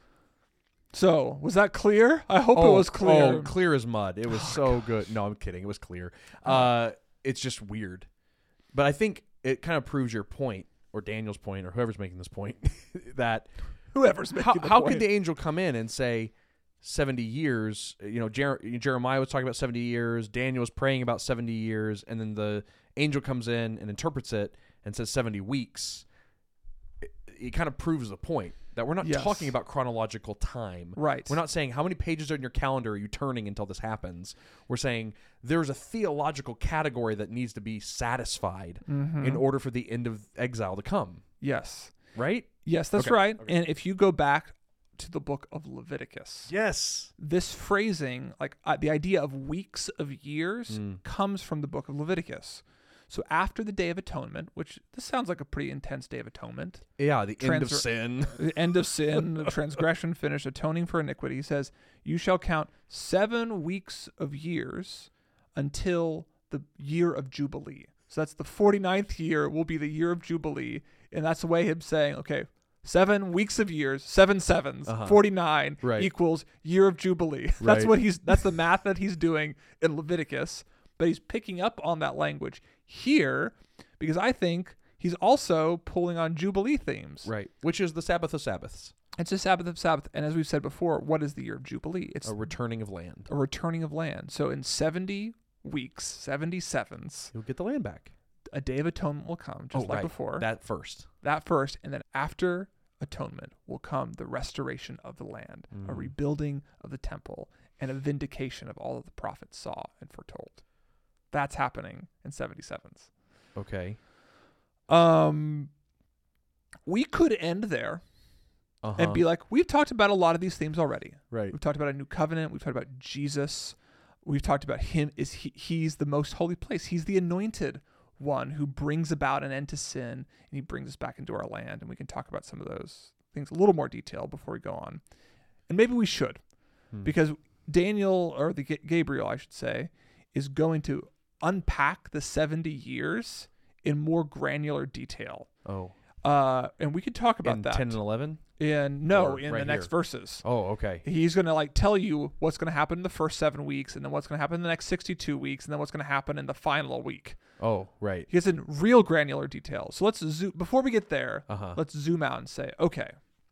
So, was that clear? I hope it was clear. Oh, clear as mud. It was Oh, so good. No, I'm kidding. It was clear. Uh, it's just weird. But I think it kind of proves your point, or Daniel's point, or whoever's making this point, that Whoever's making how, the how point. could the angel come in and say seventy years? You know, Jer- Jeremiah was talking about seventy years. Daniel was praying about seventy years. And then the angel comes in and interprets it and says seventy weeks. It, it kind of proves the point that we're not Yes. talking about chronological time. Right. We're not saying how many pages on your calendar are you turning until this happens. We're saying there's a theological category that needs to be satisfied Mhm. in order for the end of exile to come. Yes. Right? Yes, that's Okay. right. Okay. And if you go back to the book of Leviticus, Yes. this phrasing, like uh, the idea of weeks of years, Mm. comes from the book of Leviticus. So after the Day of Atonement, which this sounds like a pretty intense Day of Atonement, Yeah, the end of Transfer- sin. the end of sin, the transgression finished, atoning for iniquity, he says, you shall count seven weeks of years until the year of Jubilee. So that's the forty-ninth year will be the year of Jubilee. And that's the way him saying, okay, seven weeks of years, seven sevens, Uh-huh. forty-nine Right. equals year of Jubilee. That's Right. what he's, that's the math that he's doing in Leviticus. But he's picking up on that language here because I think he's also pulling on Jubilee themes. Right. Which is the Sabbath of Sabbaths, It's a Sabbath of Sabbath. And as we've said before, what is the year of Jubilee? It's a returning of land. a returning of land. So in seventy weeks, seventy sevens, You'll get the land back. a Day of Atonement will come, just oh, like right. before. That, That first. that first. And then after atonement will come the restoration of the land, a Mm. rebuilding of the temple, and a vindication of all that the prophets saw and foretold. That's happening in seventy-sevens. Okay. Um, we could end there Uh-huh. and be like, we've talked about a lot of these themes already. right. We've talked about a new covenant. We've talked about Jesus. We've talked about him. Is he? He's the most holy place. He's the anointed one who brings about an end to sin, and he brings us back into our land. And we can talk about some of those things a little more detail before we go on. And maybe we should, Hmm. because Daniel, or the Ga- Gabriel, I should say, is going to unpack the seventy years in more granular detail. Oh. Uh, and we could talk about In that. ten and eleven? in no, Or in right the next here? verses. Oh, okay. He's going to like tell you what's going to happen in the first seven weeks and then what's going to happen in the next sixty-two weeks and then what's going to happen in the final week. Oh, right. He gets in real granular detail. So let's zoom, before we get there, Uh-huh. let's zoom out and say, okay,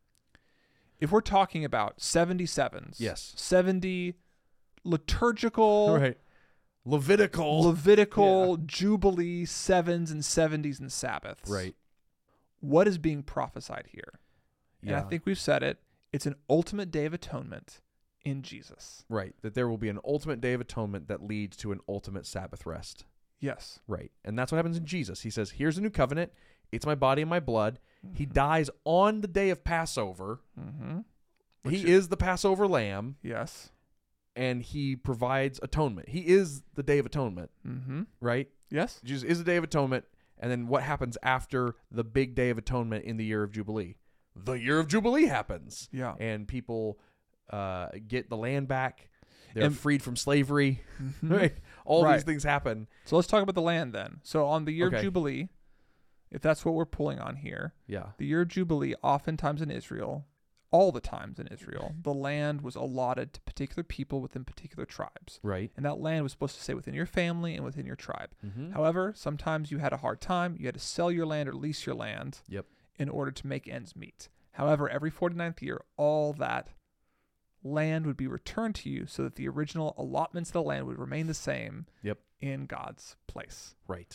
if we're talking about seventy-sevens, Yes. seventy liturgical, Right. Levitical. Levitical, Jubilee, sevens and seventies and Sabbaths. right. What is being prophesied here? And Yeah. I think we've said it. It's an ultimate day of atonement in Jesus. Right. That there will be an ultimate day of atonement that leads to an ultimate Sabbath rest. Yes. Right. And that's what happens in Jesus. He says, here's a new covenant. It's my body and my blood. Mm-hmm. He dies on the day of Passover. Mm-hmm. He is the Passover lamb, Yes. and he provides atonement. He is the Day of Atonement, Mm-hmm. right? Yes. Jesus is the Day of Atonement, and then what happens after the big Day of Atonement in the year of Jubilee? The year of Jubilee happens, Yeah. and people uh, get the land back. They're And- freed from slavery. Mhm. Right? All Right. these things happen. So let's talk about the land then. So on the year Okay. of Jubilee, if that's what we're pulling on here, Yeah. the year of Jubilee, oftentimes in Israel, all the times in Israel, the land was allotted to particular people within particular tribes. Right. And that land was supposed to stay within your family and within your tribe. Mm-hmm. However, sometimes you had a hard time. You had to sell your land or lease your land Yep. in order to make ends meet. However, every forty-ninth year, all that land would be returned to you so that the original allotments of the land would remain the same Yep. in God's place. Right.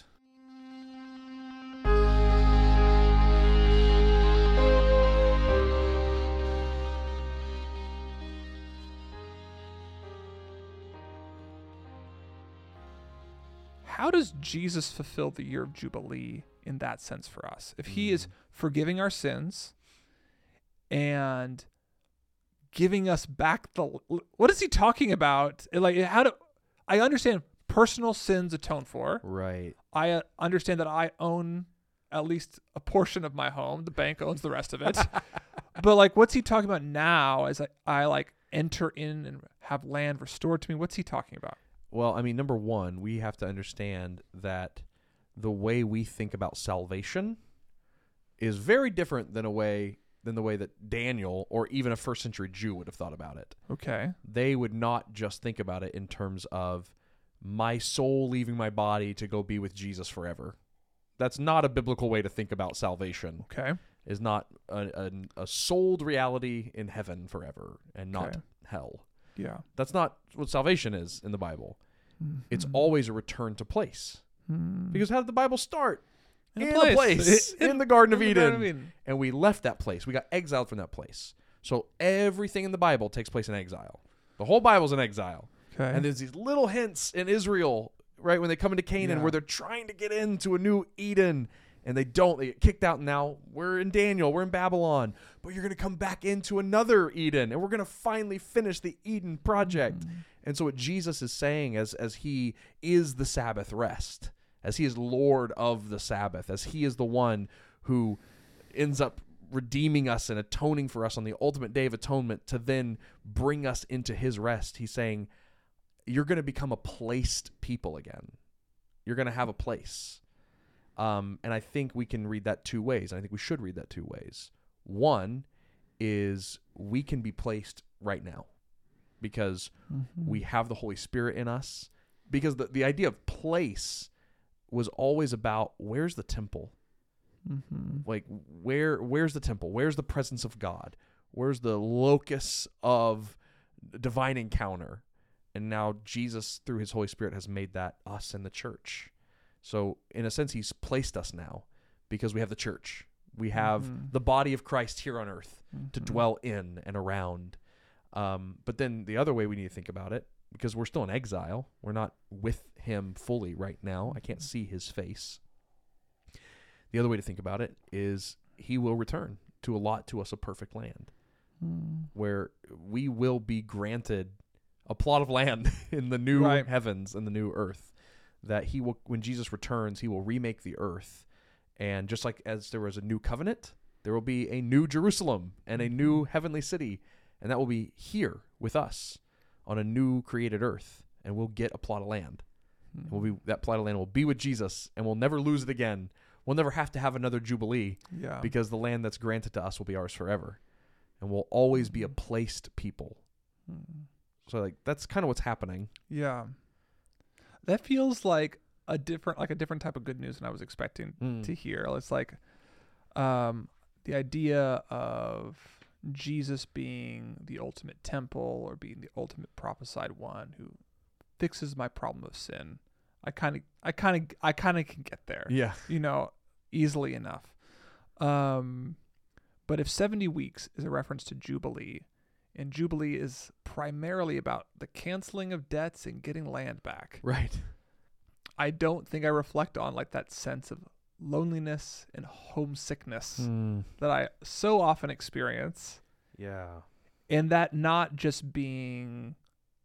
How does Jesus fulfill the year of Jubilee in that sense for us? If he is forgiving our sins and giving us back the, what is he talking about? Like, how do I understand personal sins atoned for? Right. I uh, understand that I own at least a portion of my home. The bank owns the rest of it. But like, what's he talking about now as I, I like enter in and have land restored to me? What's he talking about? Well, I mean, number one, we have to understand that the way we think about salvation is very different than a way than the way that Daniel or even a first century Jew would have thought about it. Okay. They would not just think about it in terms of my soul leaving my body to go be with Jesus forever. That's not a biblical way to think about salvation. Okay. Is not a, a, a souled reality in heaven forever and not Okay. hell. Yeah. That's not what salvation is in the Bible. It's Mhm. always a return to place. Hmm. Because how did the Bible start? In a In place. a place. In- in the Garden of in the Eden. Garden of Eden. And we left that place. We got exiled from that place. So everything in the Bible takes place in exile. The whole Bible's in exile. Okay. And there's these little hints in Israel, right, when they come into Canaan, Yeah. where they're trying to get into a new Eden, and they don't. They get kicked out. Now we're in Daniel. We're in Babylon. But you're going to come back into another Eden, and we're going to finally finish the Eden project. Mm. And so what Jesus is saying as, as he is the Sabbath rest, as he is Lord of the Sabbath, as he is the one who ends up redeeming us and atoning for us on the ultimate day of atonement to then bring us into his rest, he's saying, you're going to become a placed people again. You're going to have a place. Um, and I think we can read that two ways. I think we should read that two ways. One is we can be placed right now because Mhm. we have the Holy Spirit in us. Because the, the idea of place was always about where's the temple? Mhm. Like where where's the temple? Where's the presence of God? Where's the locus of divine encounter? And now Jesus, through his Holy Spirit, has made that us in the church. So in a sense, he's placed us now because we have the church. We have Mhm. the body of Christ here on earth to Mhm. dwell in and around. Um, but then the other way we need to think about it, because we're still in exile, we're not with him fully right now. I can't see his face. The other way to think about it is he will return to allot to us a perfect land Mm. where we will be granted a plot of land in the new Right. heavens and the new earth. That he will, when Jesus returns, he will remake the earth. And just like as there was a new covenant, there will be a new Jerusalem and a new heavenly city. And that will be here with us on a new created earth. And we'll get a plot of land. And we'll be, that plot of land will be with Jesus, and we'll never lose it again. We'll never have to have another Jubilee Yeah. because the land that's granted to us will be ours forever. And we'll always be a placed people. Mm. So like that's kind of what's happening. Yeah. That feels like a different like a different type of good news than I was expecting Mm. to hear. It's like um the idea of Jesus being the ultimate temple or being the ultimate prophesied one who fixes my problem of sin. I kind of I kind of I kind of can get there. Yeah. You know, easily enough. Um but if seventy weeks is a reference to Jubilee, and Jubilee is primarily about the canceling of debts and getting land back, Right. I don't think I reflect on like that sense of loneliness and homesickness Mm. that I so often experience, Yeah. and that not just being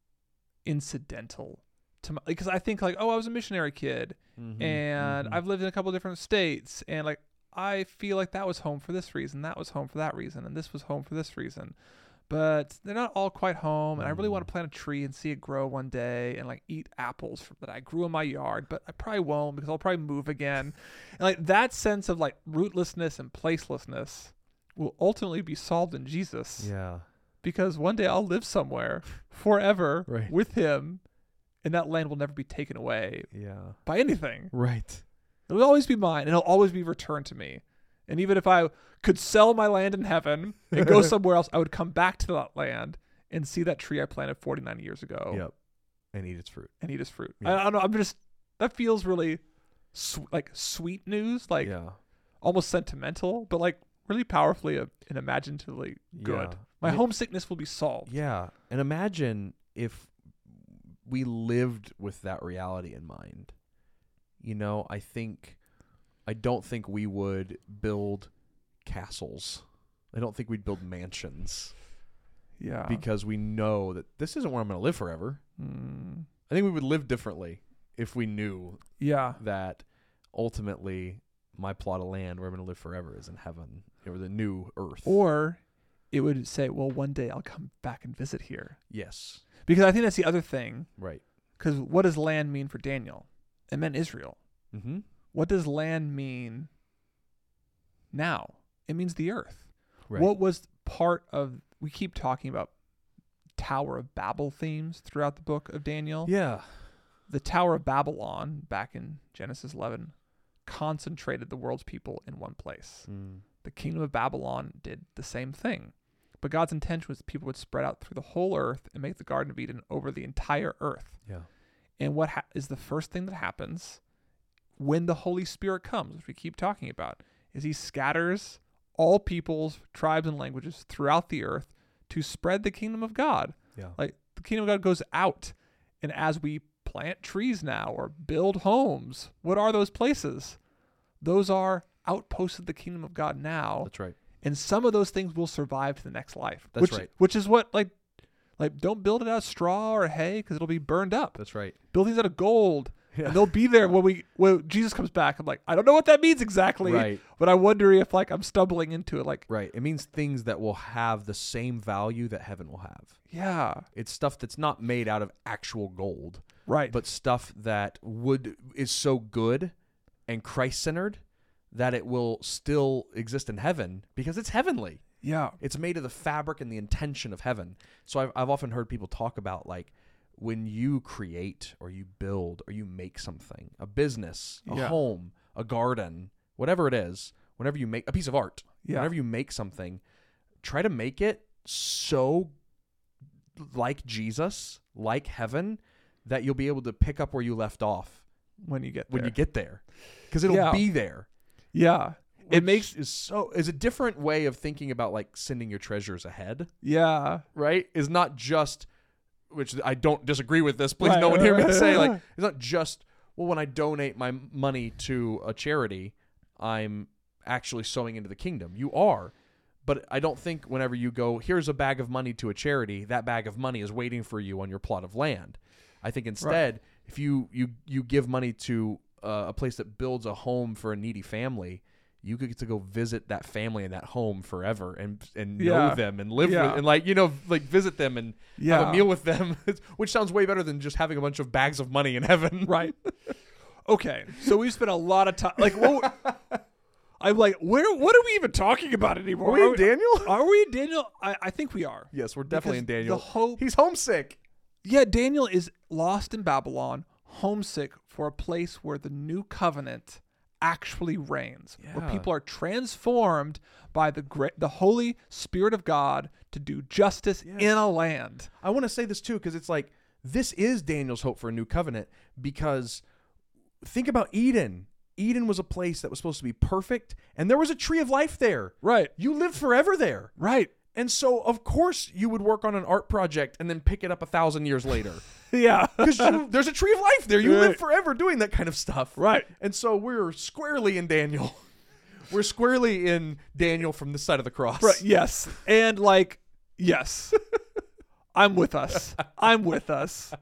incidental to my, because I think like, oh, I was a missionary kid Mhm, and mhm. I've lived in a couple different states, and like I feel like that was home for this reason, that was home for that reason, and this was home for this reason. But they're not all quite home, and I really want Mm. to plant a tree and see it grow one day and like eat apples from, that I grew in my yard, but I probably won't because I'll probably move again. And like that sense of like rootlessness and placelessness will ultimately be solved in Jesus, Yeah. because one day I'll live somewhere forever Right. with him, and that land will never be taken away Yeah. by anything. Right. It'll always be mine, and it'll always be returned to me. And even if I could sell my land in heaven and go somewhere else, I would come back to that land and see that tree I planted forty-nine years ago Yep. And eat its fruit. and eat its fruit. Yeah. I, I don't know. I'm just, that feels really sw- like sweet news, like yeah. almost sentimental, but like really powerfully uh, and imaginatively good. Yeah. My I mean, homesickness will be solved. Yeah. And imagine if we lived with that reality in mind. You know, I think, I don't think we would build castles. I don't think we'd build mansions Yeah. because we know that this isn't where I'm going to live forever. Mm, I think we would live differently if we knew yeah. that ultimately my plot of land where I'm going to live forever is in heaven, or the new earth. Or it would say, well, one day I'll come back and visit here. Yes. Because I think that's the other thing. Right. Because what does land mean for Daniel? It meant Israel. Mm-hmm. What does land mean now? It means the earth. Right. What was part of, we keep talking about Tower of Babel themes throughout the book of Daniel. Yeah. The Tower of Babylon, back in Genesis eleven, concentrated the world's people in one place. Mm. The kingdom of Babylon did the same thing. But God's intention was that people would spread out through the whole earth and make the Garden of Eden over the entire earth. Yeah. And what ha- is the first thing that happens when the Holy Spirit comes, which we keep talking about, is he scatters all peoples, tribes, and languages throughout the earth to spread the kingdom of God. Yeah. Like the kingdom of God goes out. And as we plant trees now or build homes, what are those places? Those are outposts of the kingdom of God now. That's right. And some of those things will survive to the next life. That's which, right. Which is what, like, like don't build it out of straw or hay because it'll be burned up. That's right. Build things out of gold, Yeah. and they'll be there when we when Jesus comes back. I'm like, I don't know what that means exactly, Right. but I wonder if like I'm stumbling into it. Like, Right. It means things that will have the same value that heaven will have. yeah, It's stuff that's not made out of actual gold, right, but stuff that would is so good and Christ-centered that it will still exist in heaven because it's heavenly. yeah, It's made of the fabric and the intention of heaven. So I've, I've often heard people talk about like when you create or you build or you make something, a business, a Yeah. home, a garden, whatever it is, whenever you make a piece of art, yeah, whenever you make something, try to make it so like Jesus, like heaven, that you'll be able to pick up where you left off when you get when there. you get there. Because it'll Yeah. be there. yeah, it Which makes is so is a different way of thinking about like sending your treasures ahead, yeah, right? Is not just, which I don't disagree with this. Please, Right, no one hear me right, say right. like it's not just well when I donate my money to a charity, I'm actually sowing into the kingdom. You are, but I don't think whenever you go here's a bag of money to a charity, that bag of money is waiting for you on your plot of land. I think instead, if you you you give money to uh, a place that builds a home for a needy family, you could get to go visit that family in that home forever and and Yeah. know them and live Yeah. with and like you know like visit them and yeah, have a meal with them, which sounds way better than just having a bunch of bags of money in heaven. right. Okay, so we spent a lot of time. Like, what, I'm like, where? What are we even talking about anymore? Are we in Daniel? Are we in Daniel? I, I think we are. Yes, we're definitely in Because Daniel. The hope. He's homesick. Yeah, Daniel is lost in Babylon, homesick for a place where the new covenant actually reigns, where Yeah. people are transformed by the great, the Holy Spirit of God to do justice Yes. in a land. I want to say this too because it's like this is Daniel's hope for a new covenant because think about Eden. Eden was a place that was supposed to be perfect and there was a tree of life there. Right, You lived forever there. right. And so of course you would work on an art project and then pick it up a thousand years later. Yeah. Because there's a tree of life there. You Right. live forever doing that kind of stuff. Right. And so we're squarely in Daniel. We're squarely in Daniel from this side of the cross. Right. Yes. And like, yes. I'm with us. I'm with us.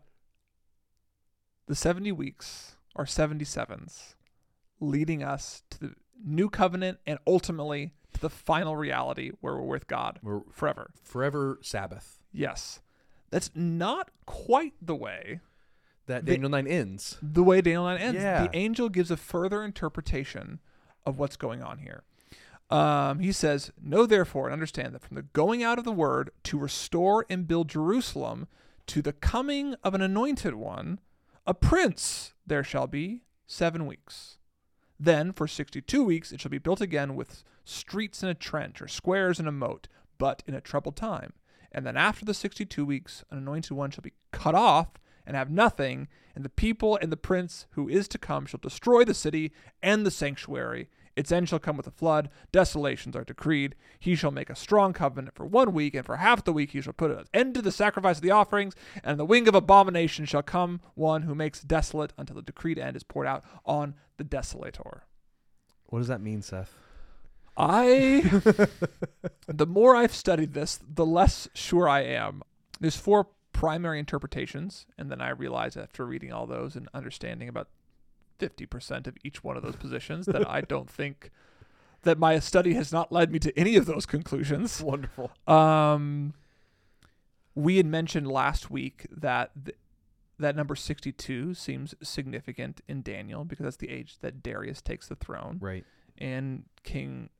The seventy weeks are seventy-sevens, leading us to the new covenant and ultimately to the final reality where we're with God We're forever. forever Sabbath. Yes. That's not quite the way That The- Daniel nine ends. the way Daniel nine ends. Yeah. The angel gives a further interpretation of what's going on here. Um, he says, "Know therefore and understand that from the going out of the word to restore and build Jerusalem to the coming of an anointed one, a prince there shall be seven weeks. Then for sixty-two weeks it shall be built again with streets in a trench or squares in a moat, but in a troubled time. And then after the sixty-two weeks, an anointed one shall be cut off and have nothing, and the people and the prince who is to come shall destroy the city and the sanctuary. Its end shall come with a flood. Desolations are decreed. He shall make a strong covenant for one week, and for half the week he shall put an end to the sacrifice of the offerings, and the wing of abomination shall come one who makes desolate until the decreed end is poured out on the desolator." What does that mean, Seth? I, the more I've studied this, the less sure I am. There's four primary interpretations, and then I realize after reading all those and understanding about fifty percent of each one of those positions that I don't think that my study has not led me to any of those conclusions. Wonderful. Um, we had mentioned last week that th- that number sixty-two seems significant in Daniel because that's the age that Darius takes the throne. Right. And King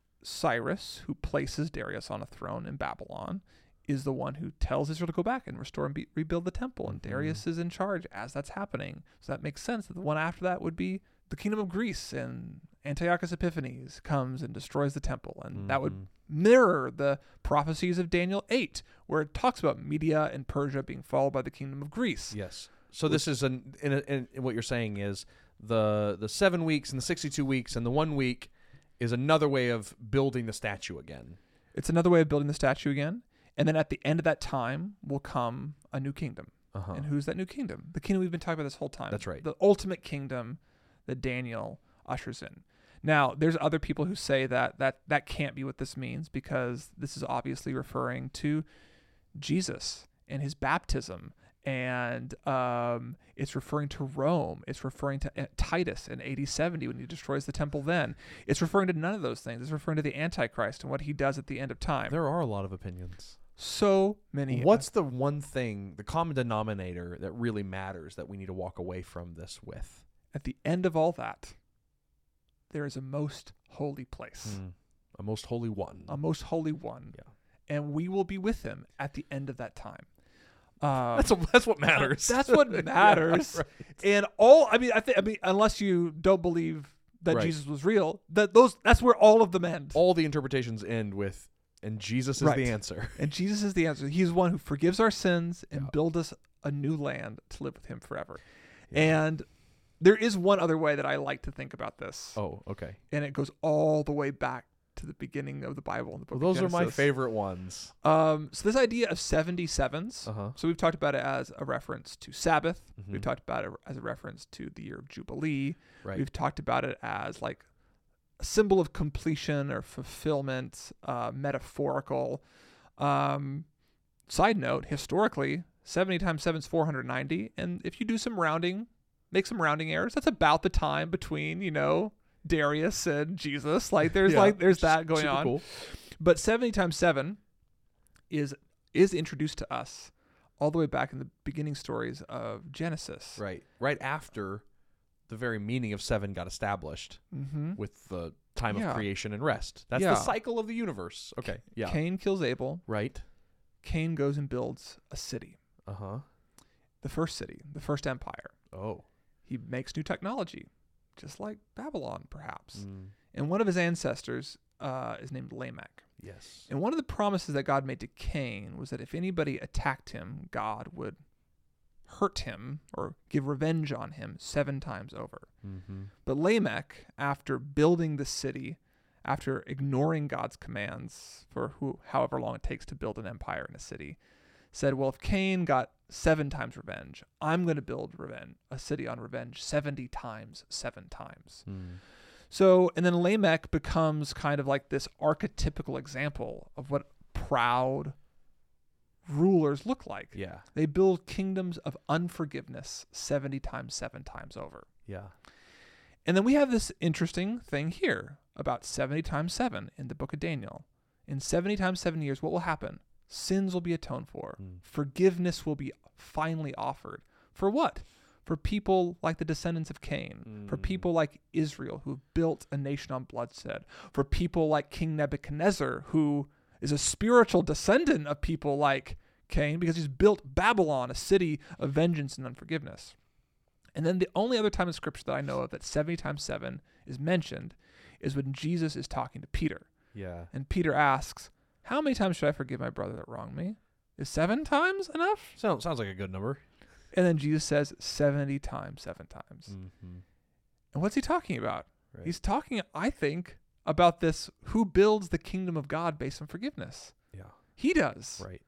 Cyrus, who places Darius on a throne in Babylon, is the one who tells Israel to go back and restore and be, rebuild the temple. And Mhm. Darius is in charge as that's happening. So that makes sense that the one after that would be the kingdom of Greece, and Antiochus Epiphanes comes and destroys the temple. And that would Mhm. mirror the prophecies of Daniel eight, where it talks about Media and Persia being followed by the kingdom of Greece. Yes. So this is an in, a, in, in what you're saying is the the seven weeks and the sixty-two weeks and the one week is another way of building the statue again. It's another way of building the statue again. And then at the end of that time will come a new kingdom. Uh-huh. And who's that new kingdom? The kingdom we've been talking about this whole time. That's right. The ultimate kingdom that Daniel ushers in. Now, there's other people who say that that, that can't be what this means because this is obviously referring to Jesus and his baptism. And um, it's referring to Rome. It's referring to uh, Titus in A D seventy when he destroys the temple then. It's referring to none of those things. It's referring to the Antichrist and what he does at the end of time. There are a lot of opinions. So many. What's the one thing, the common denominator that really matters that we need to walk away from this with? At the end of all that, there is a most holy place, Mm. A most holy one. a most holy one. Yeah. And we will be with him at the end of that time. Um, That's a, that's what matters. That's what matters. Yeah, right. And all, I mean, I think, I mean, unless you don't believe that Right. Jesus was real, that those, that's where all of them end. All the interpretations end with, and Jesus is Right. the answer. And Jesus is the answer. He's one who forgives our sins and Yeah. build us a new land to live with him forever. Yeah. And there is one other way that I like to think about this. Oh, okay. And it goes all the way back to the beginning of the Bible in the book Well, of those are my Genesis. favorite ones. Um, so this idea of seventy-sevens, Uh-huh. so we've talked about it as a reference to Sabbath. Mhm. We've talked about it as a reference to the year of Jubilee. Right. We've talked about it as like a symbol of completion or fulfillment, uh, metaphorical. Um, side note, historically, seventy times seven is four hundred ninety. And if you do some rounding, make some rounding errors, that's about the time between, you know, Darius and Jesus. Like there's Yeah, like there's which is that going super on. cool. But seventy times seven is is introduced to us all the way back in the beginning stories of Genesis. Right. Right after the very meaning of seven got established Mm-hmm. with the time Yeah. of creation and rest. That's Yeah. the cycle of the universe. Okay. Yeah. Cain kills Abel. Right. Cain goes and builds a city, Uh-huh. the first city, the first empire. Oh. He makes new technology, just like Babylon, perhaps. Mm. And one of his ancestors uh, is named Lamech. Yes. And one of the promises that God made to Cain was that if anybody attacked him, God would hurt him or give revenge on him seven times over. Mm-hmm. But Lamech, after building the city, after ignoring God's commands for who, however long it takes to build an empire in a city, said, well, if Cain got seven times revenge, I'm going to build revenge, a city on revenge seventy times, seven times. Mm. So, and then Lamech becomes kind of like this archetypical example of what proud rulers look like. Yeah. They build kingdoms of unforgiveness seventy times, seven times over. Yeah. And then we have this interesting thing here about seventy times seven in the book of Daniel. In seventy times seven years, what will happen? Sins will be atoned for. Mm. Forgiveness will be finally offered. For what? For people like the descendants of Cain. Mm. For people like Israel, who have built a nation on bloodshed. For people like King Nebuchadnezzar, who is a spiritual descendant of people like Cain, because he's built Babylon, a city of vengeance and unforgiveness. And then the only other time in Scripture that I know of that seventy times seven is mentioned is when Jesus is talking to Peter. Yeah. And Peter asks, how many times should I forgive my brother that wronged me? Is seven times enough? Sounds sounds like a good number. And then Jesus says seventy times, seven times. Mm-hmm. And what's he talking about? Right. He's talking, I think, about this, who builds the kingdom of God based on forgiveness? Yeah. He does. Right.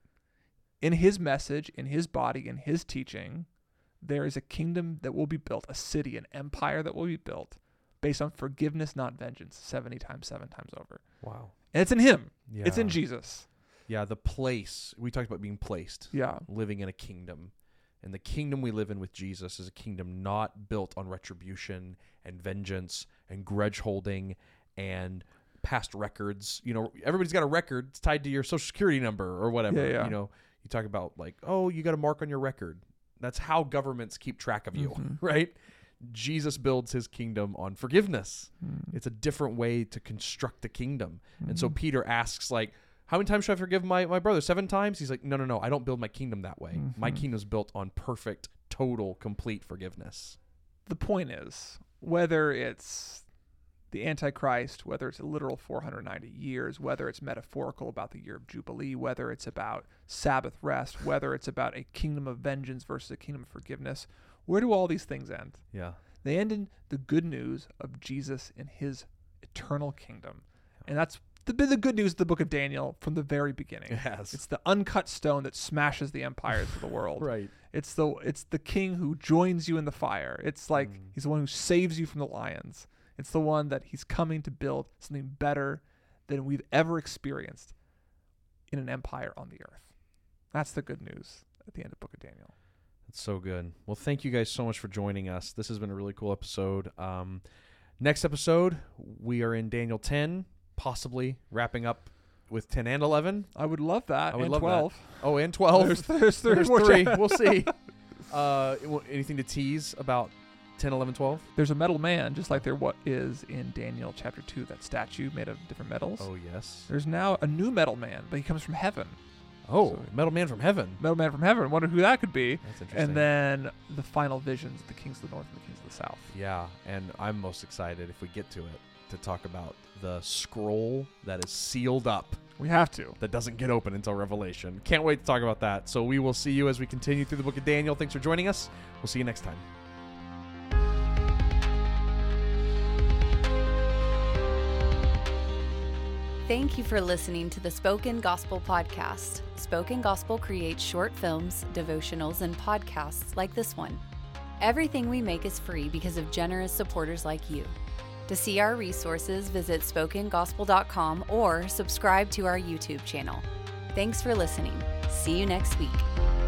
In his message, in his body, in his teaching, there is a kingdom that will be built, a city, an empire that will be built based on forgiveness, not vengeance, seventy times, seven times over. Wow. And it's in him. Yeah. It's in Jesus. Yeah, the place. We talked about being placed. Yeah. Living in a kingdom. And the kingdom we live in with Jesus is a kingdom not built on retribution and vengeance and grudge holding and past records. You know, everybody's got a record. It's tied to your social security number or whatever. Yeah, yeah. You know, you talk about like, oh, you got a mark on your record. That's how governments keep track of you, Mhm. right? Jesus builds his kingdom on forgiveness. Mm. It's a different way to construct the kingdom. And so Mhm. Peter asks, like, how many times should I forgive my, my brother? Seven times? He's like, no, no, no. I don't build my kingdom that way. My Mhm. kingdom's built on perfect, total, complete forgiveness. The point is, whether it's the Antichrist, whether it's a literal four hundred ninety years, whether it's metaphorical about the year of Jubilee, whether it's about Sabbath rest, whether it's about a kingdom of vengeance versus a kingdom of forgiveness, where do all these things end? Yeah. They end in the good news of Jesus and his eternal kingdom. And that's the, the good news of the book of Daniel from the very beginning. Yes. It's the uncut stone that smashes the empires of the world. Right. It's the it's the king who joins you in the fire. It's like Mm. he's the one who saves you from the lions. It's the one that he's coming to build something better than we've ever experienced in an empire on the earth. That's the good news at the end of the book of Daniel. That's so good. Well, thank you guys so much for joining us. This has been a really cool episode. Um, next episode, we are in Daniel ten, possibly wrapping up with ten and eleven. I would love that. I would and love twelve. that. Oh, and twelve. There's, there's three There's more three. chapters. We'll see. Uh, anything to tease about ten, eleven, twelve? There's a metal man, just like there what is in Daniel chapter two, that statue made of different metals. Oh, yes. There's now a new metal man, but he comes from heaven. Oh, So- Metal Man from Heaven. Metal man from heaven. Wonder who that could be. That's interesting. And then the final visions, the kings of the north and the kings of the south. Yeah, and I'm most excited, if we get to it, to talk about the scroll that is sealed up We have to. that doesn't get open until Revelation. Can't wait to talk about that. So we will see you as we continue through the book of Daniel. Thanks for joining us. We'll see you next time. Thank you for listening to the Spoken Gospel Podcast. Spoken Gospel creates short films, devotionals, and podcasts like this one. Everything we make is free because of generous supporters like you. To see our resources, visit spoken gospel dot com or subscribe to our YouTube channel. Thanks for listening. See you next week.